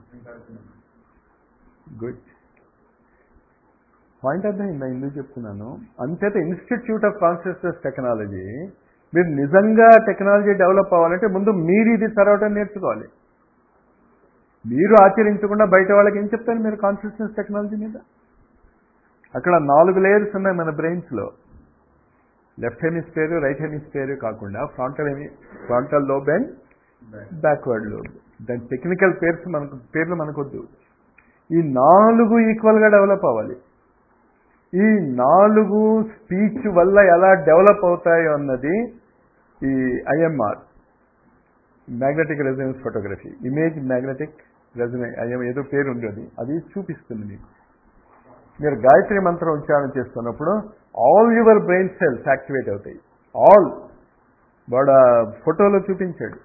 Good point. అర్థమైందా ఎందుకు చెప్తున్నాను? అంతేత ఇన్స్టిట్యూట్ ఆఫ్ కాన్షియస్నెస్ టెక్నాలజీ, మీరు నిజంగా టెక్నాలజీ డెవలప్ అవ్వాలంటే ముందు మీరు ఇది చదవటం నేర్చుకోవాలి. మీరు ఆచరించకుండా బయట వాళ్ళకి ఏం చెప్తారు మీరు కాన్షియస్నెస్ టెక్నాలజీ మీద? అక్కడ నాలుగు లేయర్స్ ఉన్నాయి మన బ్రెయిన్స్లో. లెఫ్ట్ హెమిస్ఫియర్, రైట్ హెమిస్ఫియర్ కాకుండా frontal hemi frontal lobe and backward lobe. దాని టెక్నికల్ పేర్స్ మనకు పేర్లు మనకొద్దు. ఈ నాలుగు ఈక్వల్గా డెవలప్ అవ్వాలి. ఈ నాలుగు స్పీచ్ వల్ల ఎలా డెవలప్ అవుతాయో అన్నది ఈ IMR, magnetic resonance photography, image magnetic resonance, IM ఏదో పేరు ఉండదు, అది చూపిస్తుంది మీకు. మీరు గాయత్రి మంత్రం ఉచ్చారణ చేస్తున్నప్పుడు all your brain cells activate అవుతాయి. ఆల్. వాడు ఆ ఫోటోలో చూపించాడు.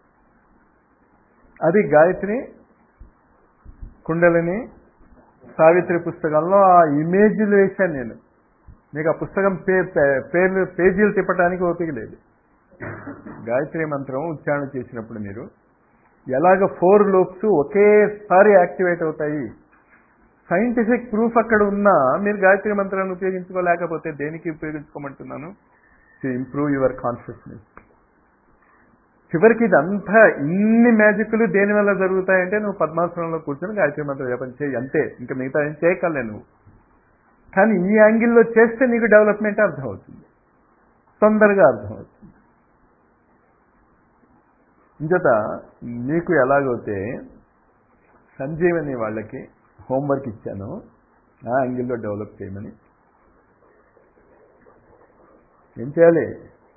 అది గాయత్రి కుండలిని సావిత్రి పుస్తకంలో ఆ ఇమేజ్లు వేశాను నేను. మీకు ఆ పుస్తకం పే పేర్లు పేజీలు తిప్పడానికి ఓపిక లేదు. గాయత్రి మంత్రం ఉచ్చారణ చేసినప్పుడు మీరు ఎలాగ ఫోర్ లోబ్స్ ఒకేసారి యాక్టివేట్ అవుతాయి. సైంటిఫిక్ ప్రూఫ్ అక్కడ ఉన్నా మీరు గాయత్రి మంత్రాన్ని ఉపయోగించుకోలేకపోతే దేనికి ఉపయోగించుకోమంటున్నాను? To improve your consciousness. చివరికి ఇదంతా ఇన్ని మ్యాజిక్లు దేనివల్ల జరుగుతాయంటే నువ్వు పద్మాసనంలో కూర్చొని గాయత్రి మంత్రం జపం చేయి, అంతే. ఇంకా మిగతా ఏం చేయగలే నువ్వు. కానీ ఈ యాంగిల్లో చేస్తే నీకు డెవలప్మెంట్ అర్థమవుతుంది, తొందరగా అర్థమవుతుంది. ఇంచేత మీకు ఎలాగైతే సంజీవని వాళ్ళకి హోంవర్క్ ఇచ్చాను ఆ యాంగిల్లో డెవలప్ చేయమని, ఏం చేయాలి?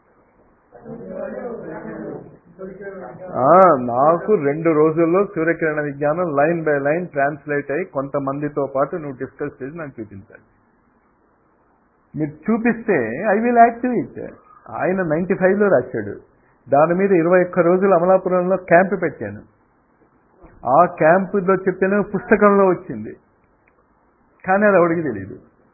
నాకు రెండు రోజుల్లో సూర్యకిరణ విజ్ఞానం లైన్ బై లైన్ ట్రాన్స్లేట్ అయ్యి కొంతమందితో పాటు నువ్వు డిస్కస్ చేసి నాకు చూపించాలి. మీరు చూపిస్తే ఐ విల్ యాక్టివ్ ఇట్. ఆయన నైంటీ ఫైవ్లో రాశాడు. దాని మీద ఇరవై ఒక్క రోజులు అమలాపురంలో క్యాంపు పెట్టాను. ఆ క్యాంపులో చెప్తేనే పుస్తకంలో వచ్చింది, కానీ అది ఎవడికి తెలియదు.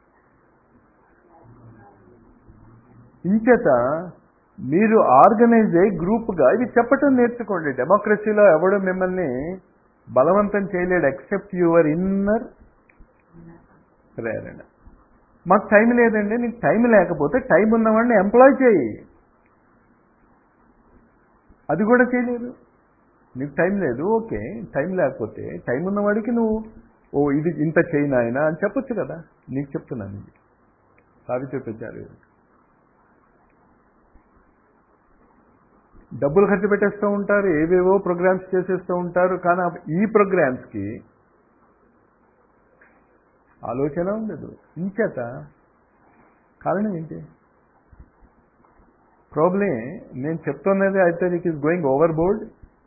ఇంచేత మీరు ఆర్గనైజ్ అయ్యి గ్రూప్గా ఇది చెప్పటం నేర్చుకోండి. డెమోక్రసీలో ఎవడు మిమ్మల్ని బలవంతం చేయలేడు ఎక్సెప్ట్ యువర్ ఇన్నర్ ప్రేరణ. మాకు టైం లేదండి. నీకు టైం లేకపోతే టైం ఉన్నవాడిని ఎంప్లాయ్ చేయి. అది కూడా చేయలేదు. నీకు టైం లేదు, ఓకే. టైం లేకపోతే టైం ఉన్నవాడికి నువ్వు ఓ ఇది ఇంత చేయను ఆయన అని చెప్పొచ్చు కదా. నీకు చెప్తున్నాను, ఇది సావిత్రి ప్రచారు. డబ్బులు ఖర్చు పెట్టేస్తూ ఉంటారు, ఏవేవో ప్రోగ్రామ్స్ చేసేస్తూ ఉంటారు. కానీ ఈ ప్రోగ్రామ్స్కి ఆలోచన ఉండదు. ఇంచేత కారణం ఏంటి? ప్రాబ్లమ్ నేను చెప్తున్నది అయితే it is going over board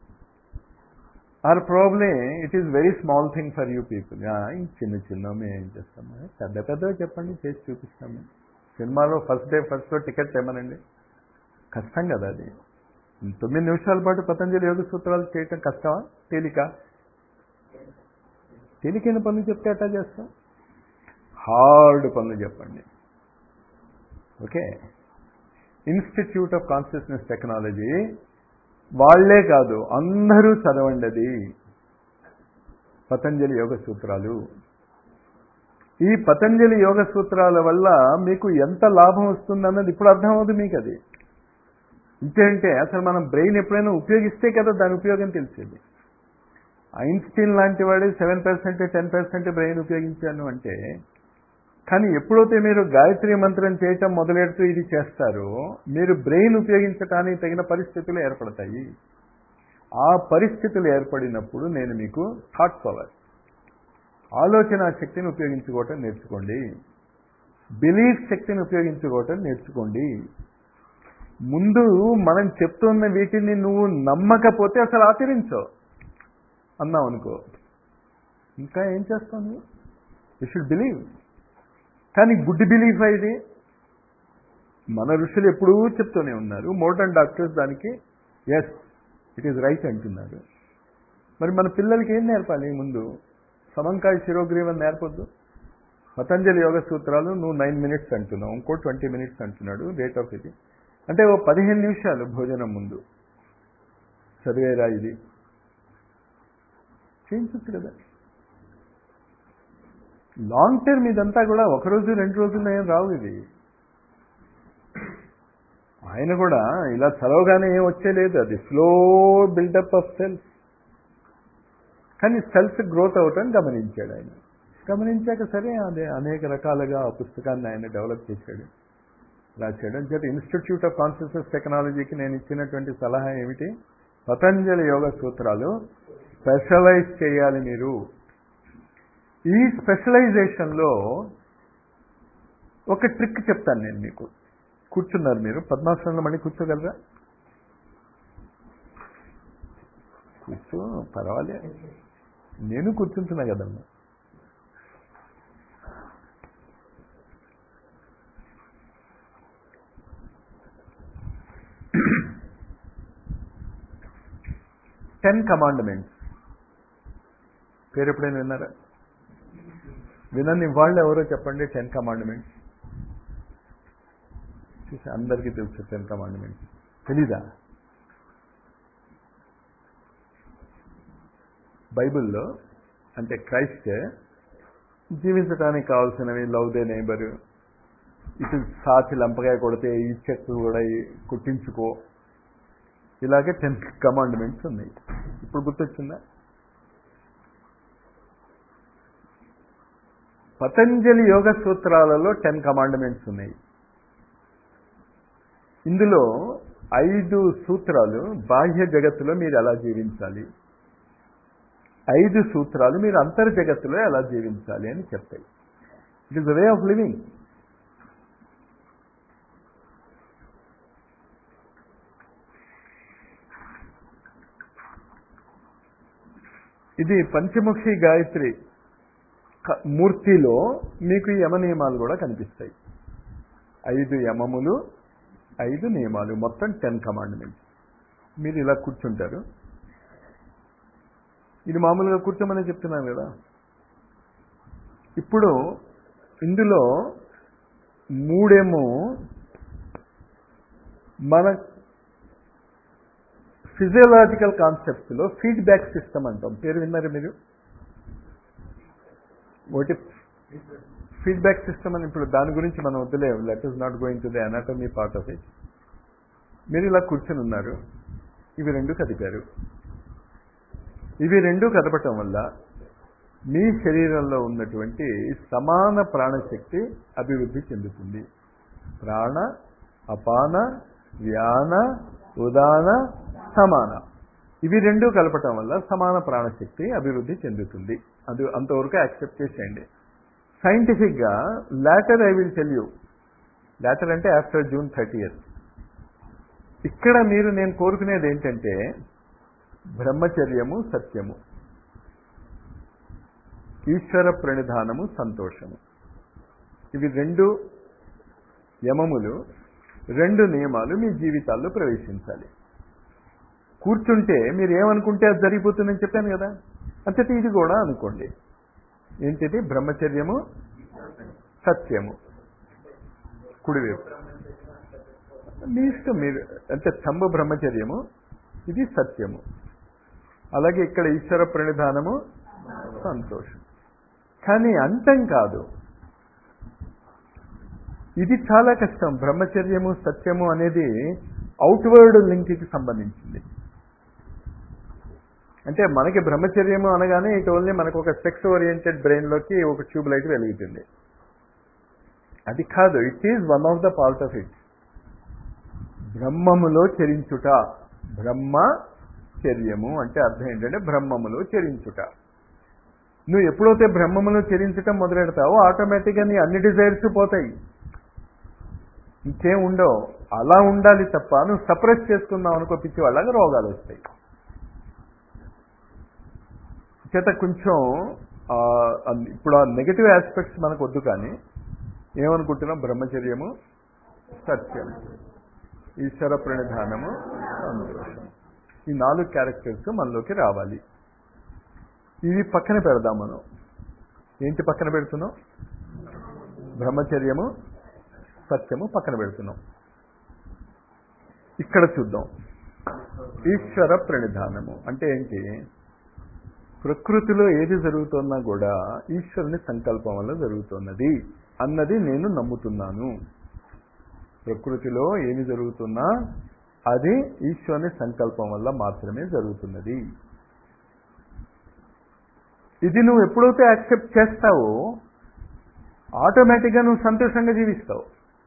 or problem it is very small thing for you people. చిన్న చిన్న మేము ఏం చేస్తాము, పెద్ద పెద్దగా చెప్పండి, చేసి చూపిస్తాము. సినిమాలో first day first show ticket తెమ్మనండి, కష్టం కదా అది. తొమ్మిది నిమిషాల పాటు పతంజలి యోగ సూత్రాలు చేయటం కష్టమా తేలిక? తేలికైన పనులు చెప్తే ఎట్లా చేస్తాం? హార్డ్ పనులు చెప్పండి. Okay. Institute of consciousness technology వాళ్లే కాదు అందరూ చదవండి. అది పతంజలి యోగ సూత్రాలు. ఈ పతంజలి యోగ సూత్రాల వల్ల మీకు ఎంత లాభం వస్తుందన్నది ఇప్పుడు అర్థమవుతుంది మీకు. అది ఇంకేంటే అసలు మనం బ్రెయిన్ ఎప్పుడైనా ఉపయోగిస్తే కదా దాని ఉపయోగం తెలిసేది. ఐన్స్టీన్ లాంటి వాడు seven percent ten percent brain ఉపయోగించాను అంటే, కానీ ఎప్పుడైతే మీరు గాయత్రి మంత్రం చేయటం మొదలెడుతూ ఇది చేస్తారో మీరు బ్రెయిన్ ఉపయోగించడానికి తగిన పరిస్థితులు ఏర్పడతాయి. ఆ పరిస్థితులు ఏర్పడినప్పుడు నేను మీకు థాట్ పవర్, ఆలోచన శక్తిని ఉపయోగించుకోవటం నేర్చుకోండి. బిలీఫ్ శక్తిని ఉపయోగించుకోవటం నేర్చుకోండి. ముందు మనం చెప్తున్న వీటిని నువ్వు నమ్మకపోతే అసలు ఆచరించో అన్నావు అనుకో, ఇంకా ఏం చేస్తావు నువ్వు? You should believe. కానీ గుడ్ బిలీఫ్ ఇది. మన ఋషులు ఎప్పుడూ చెప్తూనే ఉన్నారు. మోడర్న్ డాక్టర్స్ దానికి ఎస్ ఇట్ ఈస్ రైట్ అంటున్నారు. మరి మన పిల్లలకి ఏం నేర్పాలి? ముందు సమంకాయ శిరోగ్రీవం నేర్పొద్దు. పతంజలి యోగ సూత్రాలు నువ్వు నైన్ మినిట్స్ అంటున్నావు, ఇంకో ట్వంటీ మినిట్స్ అంటున్నాడు రేట్ ఆఫ్ ఇది. అంటే ఓ పదిహేను నిమిషాలు భోజనం ముందు చదివేరా ఇది చేయించచ్చు కదా. లాంగ్ టర్మ్ ఇదంతా కూడా ఒకరోజు రెండు రోజుల్లో ఏం రావు. ఇది ఆయన కూడా ఇలా చదవగానే ఏం వచ్చేలేదు. అది స్లో బిల్డప్ ఆఫ్ సెల్ఫ్. కానీ సెల్ఫ్ గ్రోత్ అవటం గమనించాడు ఆయన. గమనించాక సరే అదే అనేక రకాలుగా ఆ పుస్తకాన్ని ఆయన డెవలప్ చేశాడు, రాశాడు. అని చెప్పి ఇన్స్టిట్యూట్ ఆఫ్ కాన్షియస్నెస్ టెక్నాలజీకి నేను ఇచ్చినటువంటి సలహా ఏమిటి? పతంజలి యోగ సూత్రాలు స్పెషలైజ్ చేయాలి మీరు. ఈ స్పెషలైజేషన్లో ఒక ట్రిక్ చెప్తాను నేను మీకు. కూర్చున్నారు మీరు, పద్మాసనంలో మళ్ళీ కూర్చోగలరా? కూర్చో, పర్వాలే, నేను కూర్చుంటున్నా కదమ్మా. టెన్ కమాండ్మెంట్స్ పేరు ఎప్పుడైనా విన్నారా? వినని వాళ్ళు ఎవరో చెప్పండి. టెన్ కమాండ్మెంట్స్ చూసి అందరికీ తెలుసు. టెన్ కమాండ్మెంట్స్ తెలీదా? బైబిల్లో అంటే క్రైస్ట్ జీవించడానికి కావాల్సినవి లవ్ దే నైబరు, ఇటు సాచి లంపకాయ కొడితే ఈ చెట్టు కూడా కుట్టించుకో, ఇలాగే టెన్ కమాండ్మెంట్స్ ఉన్నాయి. ఇప్పుడు గుర్తొచ్చిందా? పతంజలి యోగ సూత్రాలలో టెన్ కమాండ్మెంట్స్ ఉన్నాయి. ఇందులో ఐదు సూత్రాలు బాహ్య జగత్తులో మీరు ఎలా జీవించాలి, ఐదు సూత్రాలు మీరు అంతర్ జగత్తులో ఎలా జీవించాలి అని చెప్తాయి. It is the way of living. ఇది పంచముఖి గాయత్రి మూర్తిలో మీకు ఈ యమ నియమాలు కూడా కనిపిస్తాయి. ఐదు యమములు, ఐదు నియమాలు, మొత్తం టెన్ కమాండ్మెంట్స్. మీరు ఇలా కూర్చుంటారు. ఇది మామూలుగా కూర్చోమని చెప్తున్నాను కదా. ఇప్పుడు ఇందులో మూడేమో మన ఫిజియోలాజికల్ కాన్సెప్ట్స్లో ఫీడ్బ్యాక్ సిస్టమ్ అంటాం. పేరు విన్నారు మీరు? ఒకటి ఫీడ్బ్యాక్ సిస్టమ్ అని. ఇప్పుడు దాని గురించి మనం వద్దులేము. Let us not going to the anatomy part of it. మీరు ఇలా కూర్చొని ఉన్నారు, ఇవి రెండు కదిపారు. ఇవి రెండు కదపటం వల్ల మీ శరీరంలో ఉన్నటువంటి సమాన ప్రాణశక్తి అభివృద్ధి చెందుతుంది. ప్రాణ, అపాన, వ్యాన, ఉదాన, సమాన, ఇవి రెండు కలపటం వల్ల సమాన ప్రాణశక్తి అభివృద్ధి చెందుతుంది. అది అంతవరకు యాక్సెప్ట్ చేసేయండి. సైంటిఫిక్గా later I will tell you. Later అంటే ఆఫ్టర్ జూన్ థర్టీయత్. ఇక్కడ మీరు నేను కోరుకునేది ఏంటంటే బ్రహ్మచర్యము, సత్యము, ఈశ్వర ప్రణిధానము, సంతోషము, ఇవి రెండు యమములు, రెండు నియమాలు మీ జీవితాల్లో ప్రవేశించాలి. కూర్చుంటే మీరు ఏమనుకుంటే అది జరిగిపోతుందని చెప్పాను కదా. అంతటి ఇది కూడా అనుకోండి. ఏంటిది? బ్రహ్మచర్యము, సత్యము, కుడివైపు మీ ఇష్టం. మీరు అంటే స్తంభ బ్రహ్మచర్యము, ఇది సత్యము. అలాగే ఇక్కడ ఈశ్వర ప్రణిధానము, సంతోషం. కానీ అంతం కాదు. ఇది చాలా కష్టం. బ్రహ్మచర్యము సత్యము అనేది అవుట్వర్డ్ లింక్కి సంబంధించింది. అంటే మనకి బ్రహ్మచర్యము అనగానే ఇట్ ఓన్లీ మనకు ఒక సెక్స్ ఓరియంటెడ్ బ్రెయిన్లోకి ఒక ట్యూబ్ లైట్ వెలుగుతుంది. అది కాదు, it is one of the part of it. బ్రహ్మములో చరించుట. బ్రహ్మచర్యము అంటే అర్థం ఏంటంటే బ్రహ్మములో చరించుట. నువ్వు ఎప్పుడైతే బ్రహ్మములో చరించటం మొదలెడతావో ఆటోమేటిక్గా నీ అన్ని డిజైర్స్ పోతాయి, ఇంకేం ఉండవు. అలా ఉండాలి తప్ప నువ్వు సప్రెస్ చేసుకున్నావు అనుకో పిచ్చి వాళ్ళగా రోగాలు వస్తాయి. చేత కొంచెం ఇప్పుడు ఆ నెగటివ్ ఆస్పెక్ట్స్ మనకు వద్దు, కానీ ఏమనుకుంటున్నాం, బ్రహ్మచర్యము సత్యం, ఈశ్వర ప్రణిధానము, సంతోషం, ఈ నాలుగు క్యారెక్టర్స్ మనలోకి రావాలి. ఇవి పక్కన పెడదాం మనం. ఏంటి పక్కన పెడుతున్నాం? బ్రహ్మచర్యము సత్యము పక్కన పెడుతున్నాం. ఇక్కడ చూద్దాం. ఈశ్వర ప్రణిధానము అంటే ఏంటి? ప్రకృతిలో ఏది జరుగుతున్నా కూడా ఈశ్వరుని సంకల్పం వల్ల జరుగుతున్నది అన్నది నేను నమ్ముతున్నాను. ప్రకృతిలో ఏమి జరుగుతున్నా అది ఈశ్వరుని సంకల్పం వల్ల మాత్రమే జరుగుతున్నది. ఇది నువ్వు ఎప్పుడైతే యాక్సెప్ట్ చేస్తావో ఆటోమేటిక్గా నువ్వు సంతోషంగా జీవిస్తావు.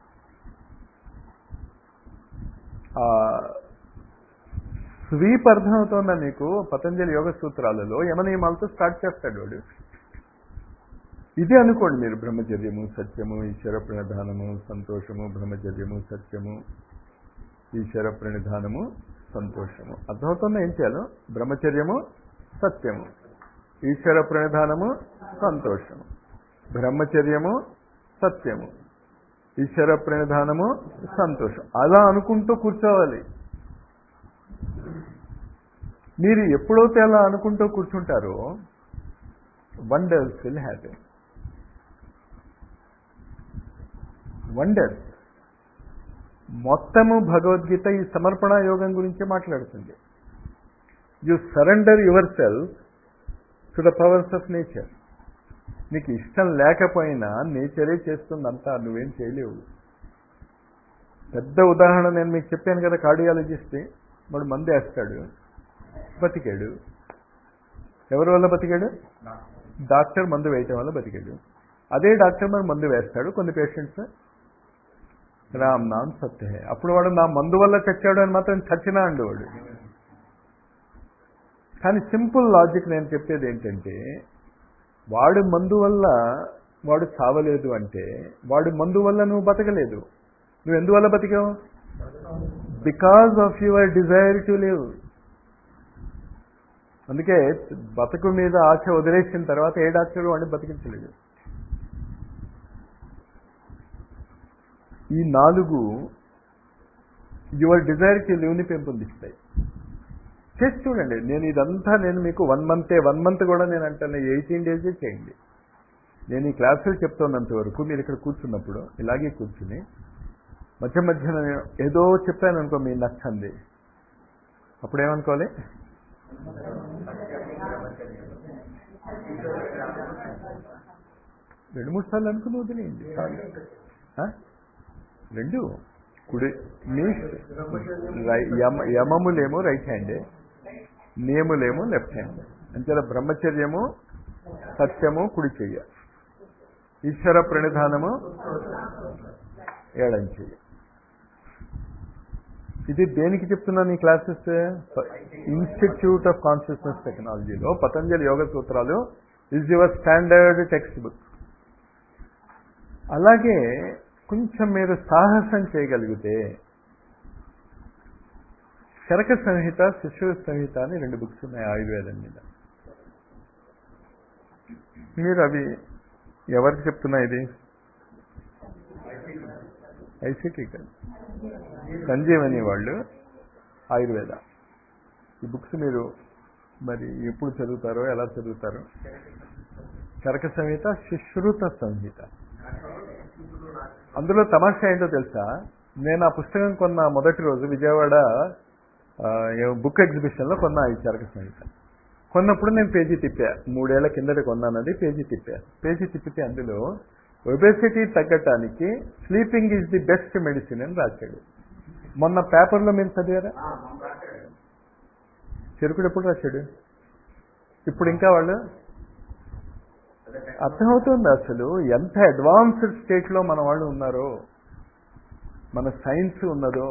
స్వీప్ అర్థమవుతోందా మీకు? పతంజలి యోగ సూత్రాలలో యమనియమాలతో స్టార్ట్ చేస్తాడు వాడు. ఇదే అనుకోండి మీరు, బ్రహ్మచర్యము సత్యము, ఈశ్వర ప్రణిధానము, సంతోషము, బ్రహ్మచర్యము సత్యము, ఈశ్వర ప్రణిధానము, సంతోషము. అర్థమవుతుందా ఏం చేయాలో? బ్రహ్మచర్యము సత్యము, ఈశ్వర ప్రణిధానము, సంతోషము, బ్రహ్మచర్యము సత్యము, ఈశ్వర ప్రణిధానము, సంతోషం. అలా అనుకుంటూ కూర్చోవాలి. మీరు ఎప్పుడైతే అలా అనుకుంటూ కూర్చుంటారో వండర్స్ విల్ హ్యాపెన్. వండర్స్. మొత్తము భగవద్గీత ఈ సమర్పణ యోగం గురించే మాట్లాడుతుంది. You surrender your self to the powers of nature. నీకు ఇష్టం లేకపోయినా నేచరే చేస్తుందంతా, నువ్వేం చేయలేవు. పెద్ద ఉదాహరణ నేను మీకు చెప్పాను కదా, కార్డియాలజిస్ట్ వాడు మందు వేస్తాడు, బతికాడు. ఎవరి వల్ల బతికాడు? డాక్టర్ మందు వేయటం వల్ల బతికాడు. అదే డాక్టర్ మరి మందు వేస్తాడు, కొన్ని పేషెంట్స్ రామ్ నామ్ సత్య హై, అప్పుడు వాడు నా మందు వల్ల చచ్చాడు అని మాత్రం చచ్చినా అండి వాడు. కానీ సింపుల్ లాజిక్ నేను చెప్పేది ఏంటంటే, వాడు మందు వల్ల వాడు చావలేదు అంటే వాడు మందు వల్ల నువ్వు బతకలేదు. నువ్వు ఎందువల్ల బతికావు? Because of your desire to live. అందుకే బతుకు మీద ఆశ వదిలేసిన తర్వాత ఏ డాక్టర్ వాడిని బతికించలేదు. ఈ నాలుగు యువర్ డిజైర్ టు లివ్ని పెంపొందిస్తాయి. చేసి చూడండి. నేను ఇదంతా నేను మీకు వన్ మంతే వన్ మంత్ కూడా నేను అంటాను, ఎయిటీన్ డేసే చేయండి. నేను ఈ క్లాసులు చెప్తున్నంత వరకు మీరు ఇక్కడ కూర్చున్నప్పుడు ఇలాగే కూర్చుని మధ్య మధ్యన ఏదో చెప్పాను అనుకో మీకు నచ్చంది, అప్పుడు ఏమనుకోవాలి? రెండు మూడు సార్లు అనుకుని వదిలేయండి. రెండు కుడి మీ యమములేమో రైట్ హ్యాండే, నియములేమో లెఫ్ట్ హ్యాండ్. అంతే. బ్రహ్మచర్యము సత్యము కుడి చెయ్య, ఈశ్వర ప్రణిధానము ఏడం చెయ్య. ఇది దేనికి చెప్తున్నాను ఈ క్లాసెస్? ఇన్స్టిట్యూట్ ఆఫ్ కాన్షియస్నెస్ టెక్నాలజీలో పతంజలి యోగ సూత్రాలు is your standard text book. అలాగే కొంచెం మీరు సాహసం చేయగలిగితే చరక సంహిత, శిశువు సంహిత అని రెండు బుక్స్ ఉన్నాయి ఆయుర్వేదం మీద. మీరు అవి ఎవరికి చెప్తున్నా? ఇది ఐసీటీ కాదు, సంజీవని వాళ్ళు ఆయుర్వేద. ఈ బుక్స్ మీరు మరి ఎప్పుడు చదువుతారో, ఎలా చదువుతారో? చరక సంహిత, శుశ్రుత సంహిత. అందులో తమాషా ఏంటో తెలుసా? నేను ఆ పుస్తకం కొన్న మొదటి రోజు విజయవాడ బుక్ ఎగ్జిబిషన్లో కొన్నా ఈ చరక సంహిత. కొన్నప్పుడు నేను పేజీ తిప్పా, మూడేళ్ల కిందట కొన్నానది. పేజీ తిప్పా. పేజీ తిప్పితే అందులో ఒబెసిటీ తగ్గటానికి sleeping is the best medicine అని రాశాడు. మొన్న పేపర్లో మీరు చదివారా? చెరుకుడు ఎప్పుడు రాశాడు? ఇప్పుడు ఇంకా వాళ్ళు అర్థమవుతుంది అసలు ఎంత అడ్వాన్స్డ్ స్టేట్లో మన వాళ్ళు ఉన్నారో, మన సైన్స్ ఉన్నదో.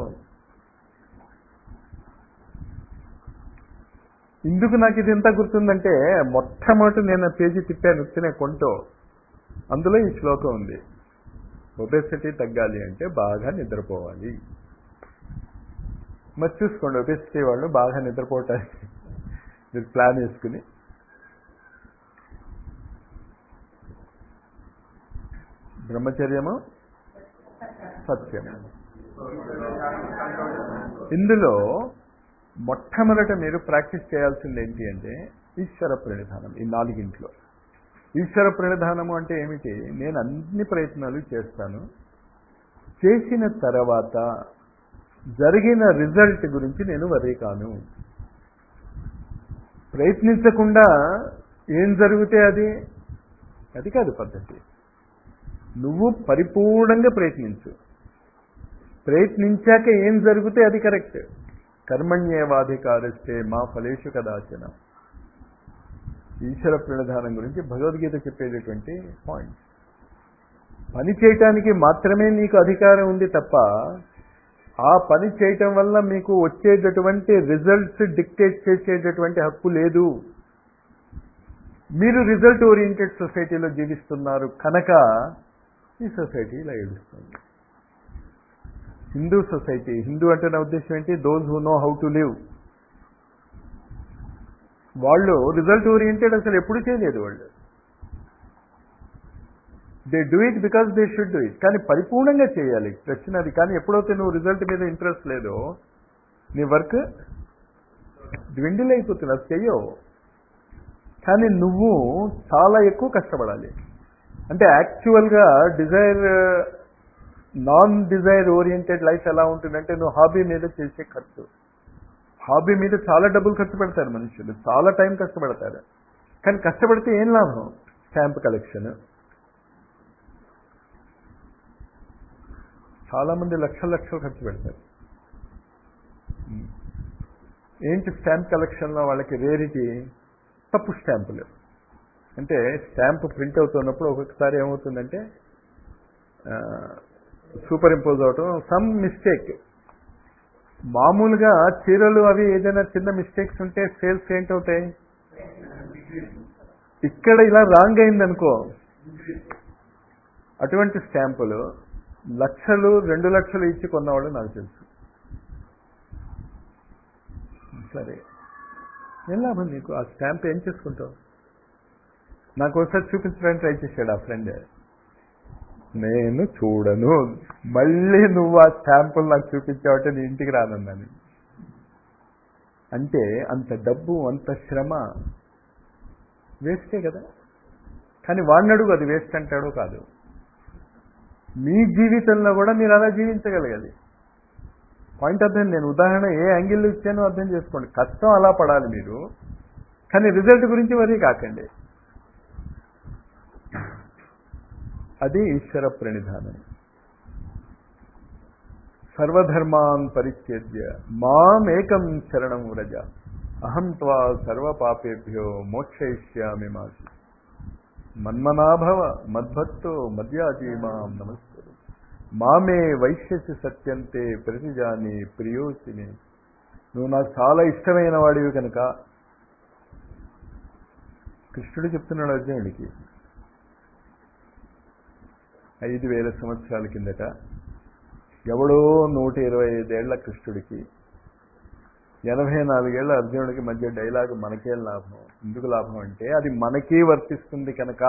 ఇందుకు నాకు ఇది ఎంత గుర్తుందంటే, మొట్టమొదటి నేను పేజీ తిప్పాను తినే కొంటో, అందులో ఈ శ్లోకం ఉంది. ఒబెసిటీ తగ్గాలి అంటే బాగా నిద్రపోవాలి. మరి చూసుకోండి, ఒబెసిటీ వాళ్ళు బాగా నిద్రపోవటానికి మీరు ప్లాన్ వేసుకుని బ్రహ్మచర్యము సత్యము. ఇందులో మొట్టమొదట మీరు ప్రాక్టీస్ చేయాల్సింది ఏంటి అంటే ఈశ్వర ప్రణిధానం. ఈ నాలుగింట్లో ఈశ్వర ప్రణిధానము అంటే ఏమిటి? నేను అన్ని ప్రయత్నాలు చేస్తాను, చేసిన తర్వాత జరిగిన రిజల్ట్ గురించి నేను వర్రీ కాను. ప్రయత్నించకుండా ఏం జరిగితే అది అది కాదు పద్ధతి. నువ్వు పరిపూర్ణంగా ప్రయత్నించు, ప్రయత్నించాక ఏం జరిగితే అది కరెక్ట్. కర్మణ్యేవాధికారిస్తే మా ఫలేషు కదాచన. ఈశ్వర ప్రణిధానం గురించి భగవద్గీత చెప్పేటటువంటి పాయింట్. పని చేయటానికి మాత్రమే నీకు అధికారం ఉంది తప్ప ఆ పని చేయటం వల్ల మీకు వచ్చేటటువంటి రిజల్ట్స్ డిక్టేట్ చేసేటటువంటి హక్కు లేదు. మీరు రిజల్ట్ ఓరియంటెడ్ సొసైటీలో జీవిస్తున్నారు కనుక ఈ సొసైటీ ఇలా ఏడుస్తుంది. హిందూ సొసైటీ, హిందూ అంటే నా ఉద్దేశం ఏంటి? Those who know how to live. వాళ్ళు రిజల్ట్ ఓరియంటెడ్ అసలు ఎప్పుడు చేయలేదు. వాళ్ళు they do it because they should do it. కానీ పరిపూర్ణంగా చేయాలి, ప్రశ్న అది. కానీ ఎప్పుడైతే నువ్వు రిజల్ట్ మీద ఇంట్రెస్ట్ లేదో నీ వర్క్ డ్విండిల్ అయిపోతుంది, అది చెయ్యవు. కానీ నువ్వు చాలా ఎక్కువ కష్టపడాలి. అంటే యాక్చువల్గా desire non desire oriented life ఎలా ఉంటుందంటే, నువ్వు హాబీ మీద చేసే ఖర్చు, హాబీ మీద చాలా డబ్బులు ఖర్చు పెడతారు మనుషులు, చాలా టైం కష్టపడతారు. కానీ కష్టపడితే ఏం లాభం? Stamp collection. చాలామంది లక్షల లక్షలు ఖర్చు పెడతారు. ఏంటి స్టాంప్ కలెక్షన్లో వాళ్ళకి రేరిటీ? తప్పు స్టాంపులు. అంటే స్టాంప్ ప్రింట్ అవుతున్నప్పుడు ఒక్కొక్కసారి ఏమవుతుందంటే సూపర్ ఇంపోజ్ అవటం, సమ్ మిస్టేక్. మామూలుగా చీరలు అవి ఏదైనా చిన్న మిస్టేక్స్ ఉంటే సేల్స్ ఏంటవుతాయి? ఇక్కడ ఇలా రాంగ్ అయిందనుకో, అటువంటి స్టాంపులు లక్షలు రెండు లక్షలు ఇచ్చి కొన్నవాళ్ళు నాకు తెలుసు. సరే, ఏం లాభం నీకు? ఆ స్టాంప్ ఏం చేసుకుంటావు? నాకు ఒకసారి చూపించడానికి ట్రై చేశాడు ఆ ఫ్రెండ్. నేను చూడను, మళ్ళీ నువ్వు ఆ స్టాంపులు నాకు చూపించావంటే నీ ఇంటికి రానన్నాను. అంటే అంత డబ్బు, అంత శ్రమ వేస్టే కదా. కానీ వాడిని అడుగు, అది వేస్ట్ అంటాడో కాదు. మీ జీవితంలో కూడా మీరు అలా జీవించగలగాలి. పాయింట్ అర్థం. నేను ఉదాహరణ ఏ యాంగిల్లో ఇచ్చానో అర్థం చేసుకోండి. కష్టం అలా పడాలి మీరు, కానీ రిజల్ట్ గురించి వరీ కాకండి. అది ఈశ్వర ప్రణిధానం. సర్వధర్మాన్ పరిత్యజ్య మామేకం శరణం వ్రజ అహం త్వా సర్వపాపేభ్యో మోక్షయిష్యామి మా. మన్మనాభవ మద్భక్తో మద్యాజీ మాం నమస్తే మామే వైశ్యసి సత్యంతే ప్రతిజాని ప్రియోసిని. నువ్వు నాకు చాలా ఇష్టమైన వాడివి కనుక. కృష్ణుడు చెప్తున్నాడు అర్జునుడికి, ఐదు వేల సంవత్సరాల కిందట ఎవడో నూట ఇరవై ఐదేళ్ల కృష్ణుడికి ఎనభై నాలుగేళ్ల అర్జునుడికి మధ్య డైలాగ్ మనకేం లాభం? ఎందుకు లాభం అంటే అది మనకీ వర్తిస్తుంది కనుక.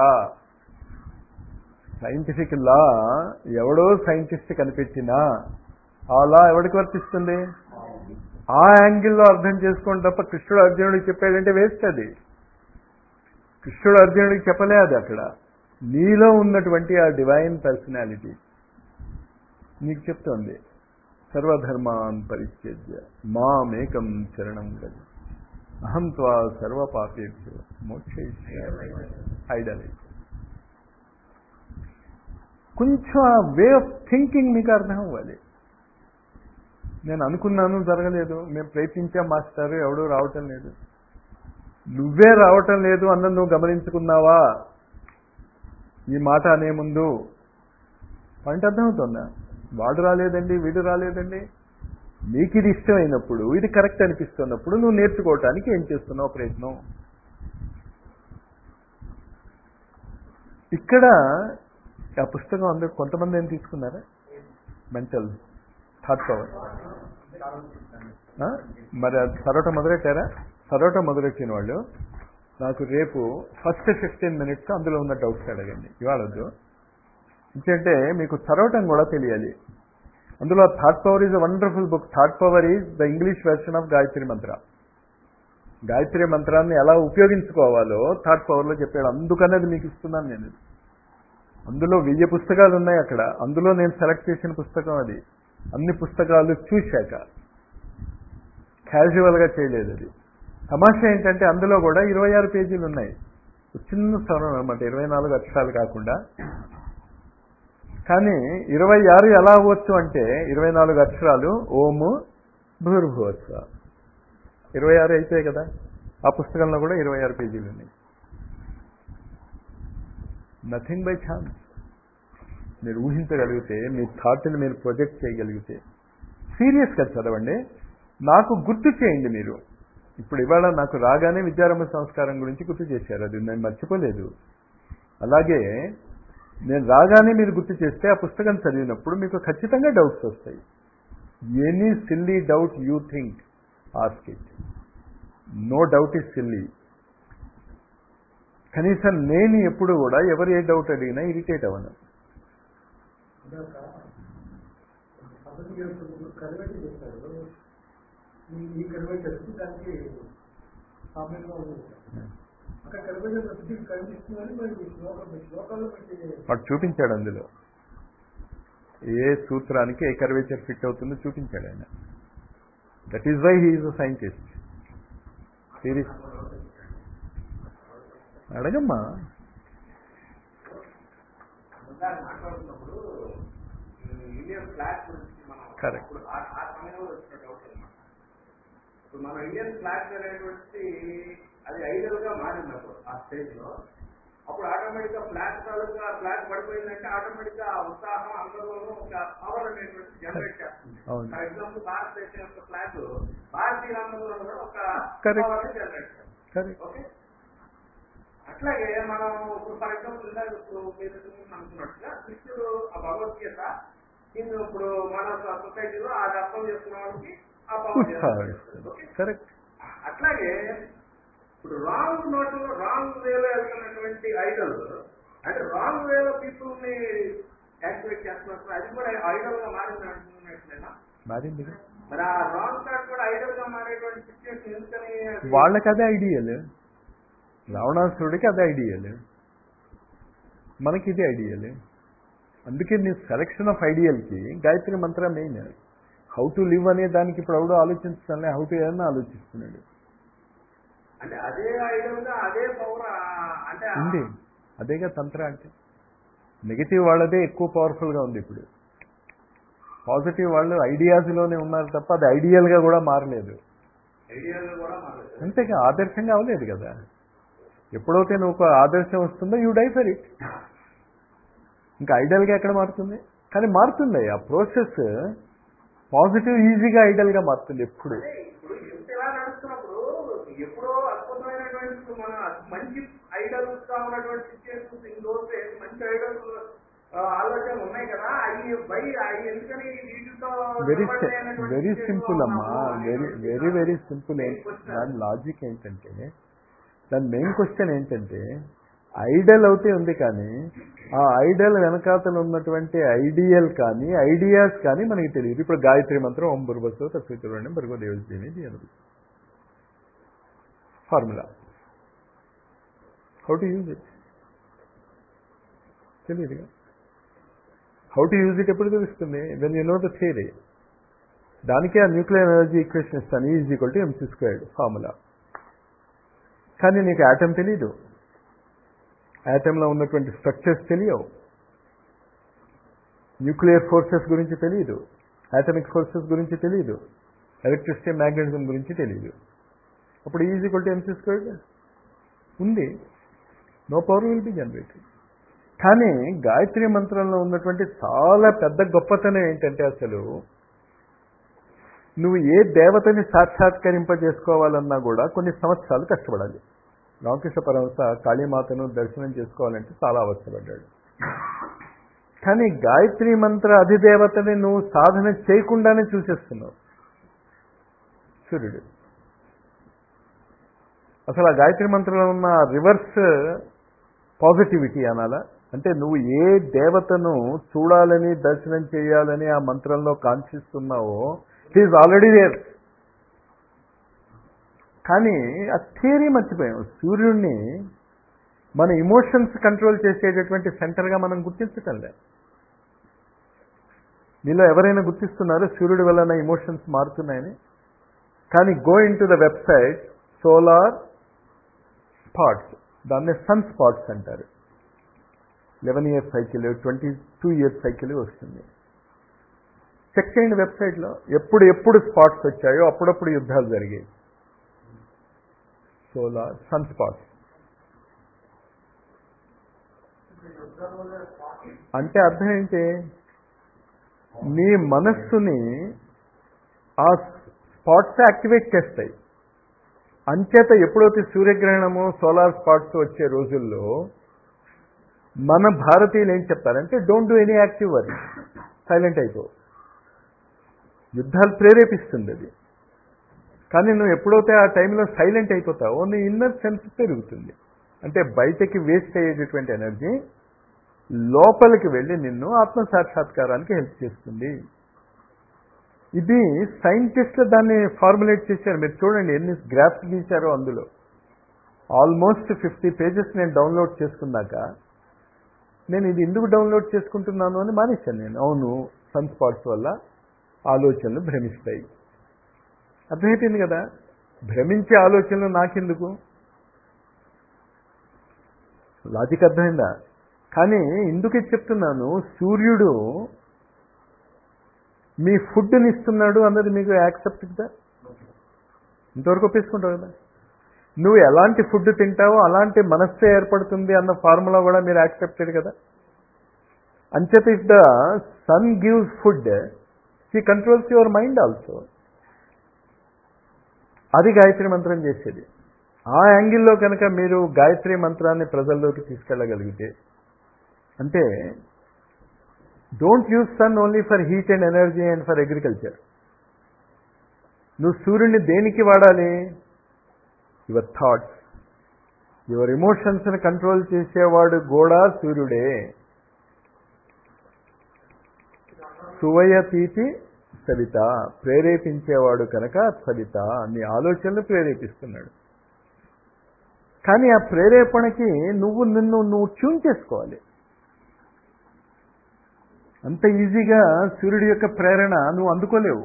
సైంటిఫిక్ లా ఎవడో సైంటిస్ట్ కనిపెట్టినా ఆ లా ఎవడికి వర్తిస్తుంది? ఆ యాంగిల్లో అర్థం చేసుకోండి తప్ప కృష్ణుడు అర్జునుడికి చెప్పాడంటే వేస్ట్. అది కృష్ణుడు అర్జునుడికి చెప్పలే, అది అక్కడ నీలో ఉన్నటువంటి ఆ డివైన్ పర్సనాలిటీ నీకు చెప్తోంది. సర్వధర్మాన్ పరిత్యజ్య మామేకం శరణం వ్రజ అహం త్వా సర్వపాపేభ్యో మోక్షయిష్యామి. ఐడల్. కొంచెం ఆ వే ఆఫ్ థింకింగ్ మీకు అర్థం అవ్వాలి. నేను అనుకున్నాను జరగలేదు, మేము ప్రయత్నించాం మాస్టర్ ఎవడూ రావటం లేదు. నువ్వే రావటం లేదు అన్నది నువ్వు గమనించుకున్నావా ఈ మాట అనే ముందు? పాయింట్ అర్థమవుతుందా? వాడు రాలేదండి, వీడు రాలేదండి. నీకు ఇది ఇష్టమైనప్పుడు, ఇది కరెక్ట్ అనిపిస్తున్నప్పుడు నువ్వు నేర్చుకోవటానికి ఏం చేస్తున్నావు ప్రయత్నం? ఇక్కడ ఆ పుస్తకం అందరూ కొంతమంది ఏం తీసుకున్నారా? Mental thought power. మరి అది చదవటం మొదలెట్టారా? చదవటం మొదలెట్టిన వాళ్ళు నాకు రేపు ఫస్ట్ ఫిఫ్టీన్ మినిట్స్ అందులో ఉన్న డౌట్స్ అడగండి, ఇవాళ వద్దు. ఎందుకంటే మీకు చదవటం కూడా తెలియాలి. అందులో thought power is a wonderful book. Thought power is the English version of Gayatri mantra. Gayatri మంత్రాన్ని ఎలా ఉపయోగించుకోవాలో థాట్ పవర్లో చెప్పాడు. అందుకనేది మీకు ఇస్తున్నాను నేను. అందులో వెయ్యి పుస్తకాలు ఉన్నాయి అక్కడ. అందులో నేను సెలెక్ట్ చేసిన పుస్తకం అది. అన్ని పుస్తకాలు చూశాక క్యాజువల్గా చేయలేదు అది. తమాషా ఏంటంటే అందులో కూడా ఇరవై ఆరు పేజీలు ఉన్నాయి. చిన్న స్థలం అనమాట, ఇరవై నాలుగు అక్షరాలు కాకుండా. కానీ ఇరవై ఆరు ఎలా అవ్వచ్చు అంటే ఇరవై నాలుగు అక్షరాలు ఓము భూర్భువత్స ఇరవై ఆరు అయిపోయాయి కదా. ఆ పుస్తకంలో కూడా ఇరవై ఆరు పేజీలు ఉన్నాయి. Nothing by chance. మీరు ఊహించగలిగితే, మీ థాట్ని మీరు ప్రొజెక్ట్ చేయగలిగితే సీరియస్గా చదవండి. నాకు గుర్తు చేయండి మీరు. ఇప్పుడు ఇవాళ నాకు రాగానే విద్యారంభ సంస్కారం గురించి గుర్తు చేశారు, అది నేను మర్చిపోలేదు. అలాగే నేను రాగానే మీరు గుర్తు చేస్తే ఆ పుస్తకం చదివినప్పుడు మీకు ఖచ్చితంగా డౌట్స్ వస్తాయి. Any silly doubt you think, ask it. No doubt is silly. కనీసం నేను ఎప్పుడు కూడా ఎవరు ఏ డౌట్ అడిగినా ఇరిటేట్ అవ్వను. వాడు చూపించాడు అందులో ఏ సూత్రానికి ఏ కర్వేచర్ ఫిట్ అవుతుందో చూపించాడు ఆయన. That is why he is a scientist. Series అడగమ్మా. కరెక్ట్. మన ఇండియన్ ఫ్లాగ్ అనేటువంటి అది ఐడియల్ గా మారినప్పుడు ఆ స్టేజ్ లో, అప్పుడు ఆటోమేటిక్ గా ఫ్లాగ్ తాలూకా ఫ్లాగ్ పడిపోయిందంటే ఆటోమేటిక్ గా ఉత్సాహం అందరిలోనూ ఒక పవర్ అనేటువంటి జనరేట్ చేస్తుంది. ఫర్ ఎగ్జాంపుల్ భారతదేశం యొక్క ఫ్లాగ్ భారతీయులందరిలో కూడా ఒక పవర్ జనరేట్ చేస్తుంది. ఓకే, అట్లాగే మనం ఇప్పుడు ఫర్ ఎగ్జాంపుల్ ఇందాక ఇప్పుడు మీరు అనుకున్నట్టుగా కృష్ణుడు ఆ భగవద్గీత దీన్ని ఇప్పుడు మన సొసైటీలో అది అర్థం చేసుకున్న వాళ్ళకి ఆ పవర్ కరెక్ట్. అట్లాగే ఇప్పుడు రాంగ్ నోట్ రాంగ్ వేలో వెళ్తున్నటువంటి ఐడల్ అంటే రాంగ్ వేలో పీపుల్ ని యాక్టివేట్ చేస్తున్నప్పుడు అది కూడా ఐడల్ గా మారింది అంటున్నట్లేనా? మారింది. మరి ఆ రాంగ్ థాట్ కూడా ఐడల్ గా మారేటువంటి సిచ్యువేషన్ ఎందుకని? వాళ్ళకి అదే ఐడియల్. రావణాసురుడికి అదే ఐడియల్, మనకి ఇది ఐడియల్. అందుకే నీ selection of ఐడియల్కి Gayatri Mantra main. How to live అనే దానికి ఇప్పుడు ఎవడో ఆలోచించాలే, హౌ టు ఏదన్నా ఆలోచిస్తున్నాడు. అంటే అదే ఐడియల్గా అదే పవర్ అంటే ఉంది. అదేగా తంత్ర అంటే. నెగిటివ్ వాళ్ళదే ఎక్కువ పవర్ఫుల్గా ఉంది ఇప్పుడు. పాజిటివ్ వాళ్ళు ఐడియాస్లోనే ఉన్నారు తప్ప అది ఐడియల్గా కూడా మారలేదు. అంతేగా ఆదర్శంగా అవ్వలేదు కదా. ఎప్పుడైతే నువ్వు ఒక ఆదర్శం వస్తుందో యూ డై ఫర్ ఇట్. ఇంకా ఐడియల్గా ఎక్కడ మారుతుంది? కానీ మారుతుంది. ఆ ప్రాసెస్ పాజిటివ్ ఈజీగా ఐడియల్గా మారుతుంది ఎప్పుడు. ఇప్పుడు ఎంత ఇలా నడుస్తున్నప్పుడు ఎప్పుడో అద్భుతమైనటువంటి మన మంచి ఐడల్స్ గా ఉన్నటువంటి సిచ్యువేషన్స్ ఇన్ దోస్ డేస్ మంచి ఐడల్స్ ఆలోచనలు ఉన్నాయి కదా, అవి బై అవి ఎందుకని వీటితో వెరీ వెరీ సింపుల్ అమ్మా. Very very very simple. దాని లాజిక్ ఏంటంటే, దాని మెయిన్ క్వశ్చన్ ఏంటంటే ఐడల్ అవుతే ఉంది కానీ ఆ ఐడల్ వెనకాతలు ఉన్నటువంటి ఐడియల్ కానీ ఐడియాస్ కానీ మనకి తెలియదు. ఇప్పుడు గాయత్రి మంత్రం ఓం భూర్భువస్సుః తత్సవితుర్వరేణ్యం భర్గో దేవస్య ధీమహి ధియో formula. How to use it తెలియదుగా. హౌ టు యూజ్ ఇట్ ఎప్పుడు తెలుస్తుంది? When you know the theory. దానికే ఆ న్యూక్లియర్ ఎనర్జీ ఈక్వేషన్ ఇస్తాను, is equal to MC squared formula. కానీ నీకు యాటమ్ తెలీదు, యాటంలో ఉన్నటువంటి స్ట్రక్చర్స్ తెలియవు. న్యూక్లియర్ ఫోర్సెస్ గురించి తెలియదు, ఆటమిక్ ఫోర్సెస్ గురించి తెలియదు, ఎలక్ట్రిసిటీ మ్యాగ్నెటిజం గురించి తెలియదు. అప్పుడు is equal to MC squared ఉంది, no power will be generated. కానీ గాయత్రి మంత్రంలో ఉన్నటువంటి చాలా పెద్ద గొప్పతనం ఏంటంటే అసలు నువ్వు ఏ దేవతని సాక్షాత్కరింపజేసుకోవాలన్నా కూడా కొన్ని సంవత్సరాలు కష్టపడాలి. రామకృష్ణ పరమహంస కాళీమాతను దర్శనం చేసుకోవాలంటే చాలా అవస్థపడ్డాడు. కానీ గాయత్రి మంత్ర అధిదేవతని నువ్వు సాధన చేయకుండానే చూసేస్తున్నావు సూర్యుడు. అసలు ఆ గాయత్రి మంత్రంలో ఉన్న రివర్స్ పాజిటివిటీ అనాలా, అంటే నువ్వు ఏ దేవతను చూడాలని దర్శనం చేయాలని ఆ మంత్రంలో కాంక్షిస్తున్నావో ఇట్ ఈజ్ ఆల్రెడీ దేర్. కానీ ఆ థియరీ మర్చిపోయాం. సూర్యుడిని మన ఇమోషన్స్ కంట్రోల్ చేసేటటువంటి సెంటర్గా మనం గుర్తించటం లేదు. మీలో ఎవరైనా గుర్తిస్తున్నారో సూర్యుడి వల్ల నా ఇమోషన్స్ మారుతున్నాయని? కానీ go into the website solar spots, దాన్ని సన్ స్పాట్స్ అంటారు. Eleven years cycle, twenty two years cycle వస్తుంది. చెక్ చేయండి వెబ్సైట్లో, ఎప్పుడు ఎప్పుడు స్పాట్స్ వచ్చాయో అప్పుడప్పుడు యుద్ధాలు జరిగాయి. సోలార్ సన్ స్పాట్స్ అంటే అర్థం ఏంటి? నీ మనస్సుని ఆ స్పాట్స్ యాక్టివేట్ చేస్తాయి. అంచేత ఎప్పుడైతే సూర్యగ్రహణము సోలార్ స్పాట్స్ వచ్చే రోజుల్లో మన భారతీయులు ఏం చెప్తారంటే don't do any active work, silent అయిపో. యుద్ధాలు ప్రేరేపిస్తుంది అది. కానీ నువ్వు ఎప్పుడైతే ఆ టైంలో సైలెంట్ అయిపోతావో నీ ఇన్నర్ సెన్స్ పెరుగుతుంది. అంటే బయటకి వేస్ట్ అయ్యేటటువంటి ఎనర్జీ లోపలికి వెళ్ళి నిన్ను ఆత్మసాక్షాత్కారానికి హెల్ప్ చేస్తుంది. ఇది సైంటిస్టులు దాన్ని ఫార్ములేట్ చేశారు. మీరు చూడండి ఎన్ని గ్రాఫ్స్ గీశారో అందులో. ఆల్మోస్ట్ ఫిఫ్టీ పేజెస్ నేను డౌన్లోడ్ చేసుకున్నాక నేను ఇది ఎందుకు డౌన్లోడ్ చేసుకుంటున్నాను అని మానేశాను నేను. అవును, సన్ స్పాట్స్ వల్ల ఆలోచనలు భ్రమిస్తాయి. అర్థమైపోయింది కదా? భ్రమించే ఆలోచనలు నాకెందుకు? లాజిక్ అర్థమైందా? కానీ ఎందుకు చెప్తున్నాను, సూర్యుడు మీ ఫుడ్ని ఇస్తున్నాడు అన్నది మీకు యాక్సెప్ట్ కదా? ఇంతవరకు ఒప్పేసుకుంటావు కదా? నువ్వు ఎలాంటి ఫుడ్ తింటావో అలాంటి మనస్సే ఏర్పడుతుంది అన్న ఫార్ములా కూడా మీరు యాక్సెప్టెడ్ కదా? అంచేత if the sun gives food, he controls your mind also. అది గాయత్రి మంత్రం చేసేది. ఆ యాంగిల్లో కనుక మీరు గాయత్రి మంత్రాన్ని ప్రజల్లోకి తీసుకెళ్ళగలిగితే, అంటే don't use sun only for heat and energy and for agriculture. నువ్వు సూర్యుడిని దేనికి వాడాలి? యువర్ థాట్స్, యువర్ ఎమోషన్స్ని కంట్రోల్ చేసేవాడు కూడా సూర్యుడే. సువయతీతి సవిత, ప్రేరేపించేవాడు కనుక సవిత నీ ఆలోచనలు ప్రేరేపిస్తున్నాడు. కానీ ఆ ప్రేరేపణకి నువ్వు నిన్ను నువ్వు ట్యూన్ చేసుకోవాలి. అంత ఈజీగా సూర్యుడి యొక్క ప్రేరణ నువ్వు అందుకోలేవు.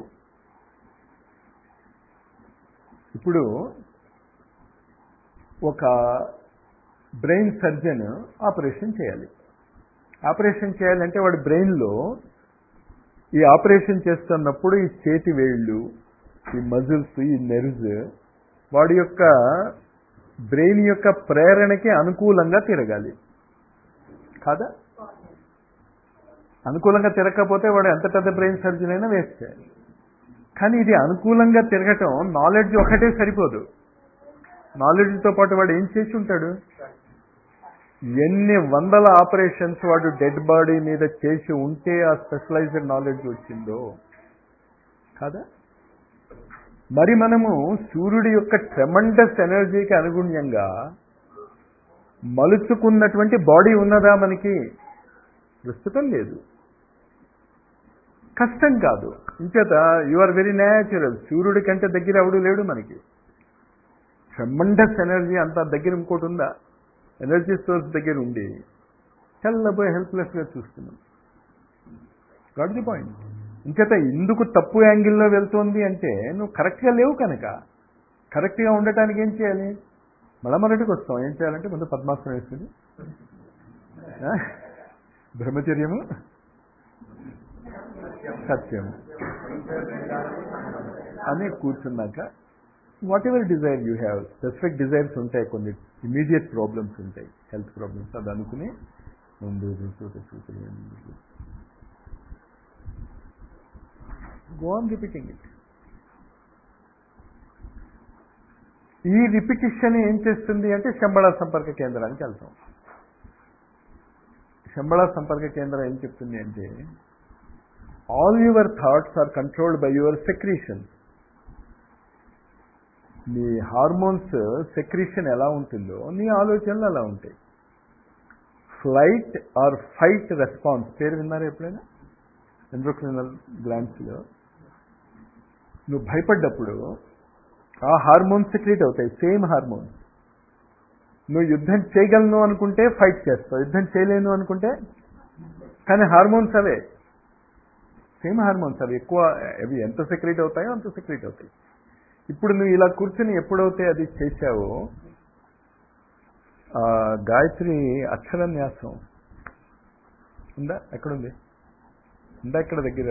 ఇప్పుడు ఒక బ్రెయిన్ సర్జన్ ఆపరేషన్ చేయాలి. ఆపరేషన్ చేయాలంటే వాడి బ్రెయిన్లో ఈ ఆపరేషన్ చేస్తున్నప్పుడు ఈ చేతి వేళ్ళు, ఈ మజిల్స్, ఈ నెర్వ్స్ వాడి యొక్క బ్రెయిన్ యొక్క ప్రేరణకి అనుకూలంగా తిరగాలి కాదా? అనుకూలంగా తిరగకపోతే వాడు ఎంత పెద్ద బ్రెయిన్ సర్జన్ అయినా వేస్ట్. కానీ ఇది అనుకూలంగా తిరగటం నాలెడ్జ్ ఒకటే సరిపోదు. నాలెడ్జ్తో పాటు వాడు ఏం చేసి ఉంటాడు? ఎన్ని వందల ఆపరేషన్స్ వాడు డెడ్ బాడీ మీద చేసి ఉంటే ఆ స్పెషలైజ్డ్ నాలెడ్జ్ వచ్చిందో కాదా? మరి మనము సూర్యుడి యొక్క ట్రెమండస్ ఎనర్జీకి అనుగుణ్యంగా మలుచుకున్నటువంటి బాడీ ఉన్నదా మనకి? ప్రస్తుతం లేదు. కష్టం కాదు. ఇంచేత యు ఆర్ వెరీ న్యాచురల్. సూర్యుడి కంటే దగ్గర ఎవడు లేడు మనకి. ట్రెమండస్ ఎనర్జీ అంత దగ్గర ఇంకోటి ఉందా? ఎనర్జీ సోర్స్ దగ్గర ఉండి తెల్లబోయి హెల్ప్లెస్గా చూస్తున్నాం. Got the point. ఇంచేత ఇందుకు తప్పు యాంగిల్లో వెళ్తోంది అంటే నువ్వు కరెక్ట్గా లేవు కనుక. కరెక్ట్గా ఉండటానికి ఏం చేయాలి? మళ్ళమరటికి వస్తాం. ఏం చేయాలంటే ముందు పద్మాసనం వేస్తుంది, బ్రహ్మచర్యము, సత్యం అని కూర్చున్నాక whatever desire you have, specific desires ఉంటాయి, కొన్ని ఇమీడియట్ ప్రాబ్లమ్స్ ఉంటాయి, హెల్త్ ప్రాబ్లమ్స్, అది అనుకుని ముందు గో ఆన్ రిపీటింగ్ ఇట్. ఈ రిపిటిషన్ ఏం చేస్తుంది అంటే శంబళ సంపర్క కేంద్రానికి వెళ్తాం. శంబళ సంపర్క కేంద్రం ఏం చెప్తుంది అంటే all your thoughts are controlled by your secretion. నీ హార్మోన్స్ సెక్రీషన్ ఎలా ఉంటుందో నీ ఆలోచనలు అలా ఉంటాయి. ఫ్లైట్ ఆర్ ఫైట్ రెస్పాన్స్ పేరు విన్నారా ఎప్పుడైనా? ఎండ్రోక్రినల్ గ్లాండ్స్లో నువ్వు భయపడ్డప్పుడు ఆ హార్మోన్స్ సెక్రీట్ అవుతాయి, సేమ్ హార్మోన్స్. నువ్వు యుద్ధం చేయగలను అనుకుంటే ఫైట్ చేస్తావు, యుద్ధం చేయలేను అనుకుంటే, కానీ హార్మోన్స్ అవే, సేమ్ హార్మోన్స్ అవి. ఎక్కువ అవి ఎంత సెక్రీట్ అవుతాయో అంత సెక్రీట్ అవుతాయి. ఇప్పుడు నువ్వు ఇలా కూర్చుని ఎప్పుడైతే అది చేశావో గాయత్రి అక్షరన్యాసం ఉందా? ఎక్కడుంది? ఉందా ఇక్కడ దగ్గర?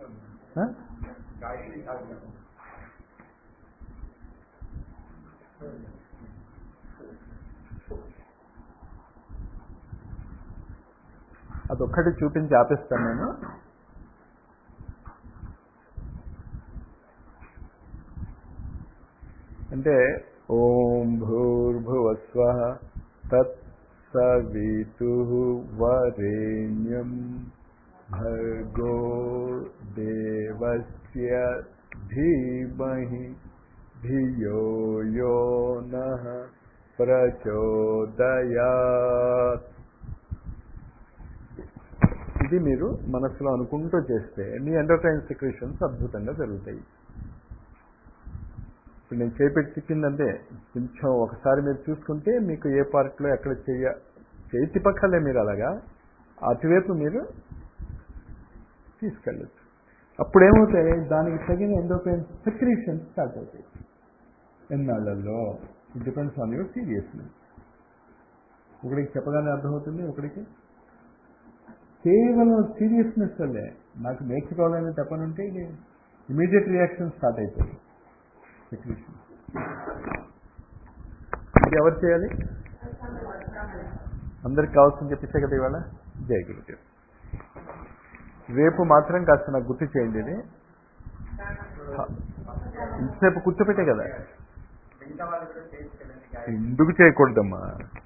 అదొక్కటి చూపించి ఆపిస్తాను నేను. అంటే ఓం భూర్భువస్వః తత్సవితుః వరేణ్యం భర్గో దేవస్య ధీమహి ధియో యో నః ప్రచోదయాత్. ఇది మీరు మనసులో అనుకుంటూ చేస్తే మీ ఎండోక్రైన్ సెక్రీషన్స్ అద్భుతంగా జరుగుతాయి. ఇప్పుడు నేను చేపెట్టి తిప్పిందంటే కొంచెం ఒకసారి మీరు చూసుకుంటే మీకు ఏ పార్ట్లో ఎక్కడ చెయ్య చేయి తిప్పక్కర్లే, మీరు అలాగా అటువైపు మీరు తీసుకెళ్ళచ్చు. అప్పుడేమవుతాయి, దానికి తగిన ఎండోక్రైన్ సెక్రీషన్స్ స్టార్ట్ అవుతాయి. ఎన్నాళ్ళల్లో it depends on your seriousness. ఒకడికి చెప్పగానే అర్థమవుతుంది, ఒకడికి కేవలం సీరియస్నెస్ వల్లే నాకు నేర్చుకోవాలని తప్పనుంటే ఇది ఇమీడియట్ రియాక్షన్ స్టార్ట్ అయిపోయింది. సెక్రీషన్ ఇది ఎవరు చేయాలి? అందరికి కావాల్సింది చెప్పేసే కదా ఇవాళ. జై గురుదేవ్. రేపు మాత్రం కాస్త నాకు గుర్తు చేయండి. ఇది ఇంతసేపు కూర్చోపెట్టే కదా, ఎందుకు చేయకూడదమ్మా?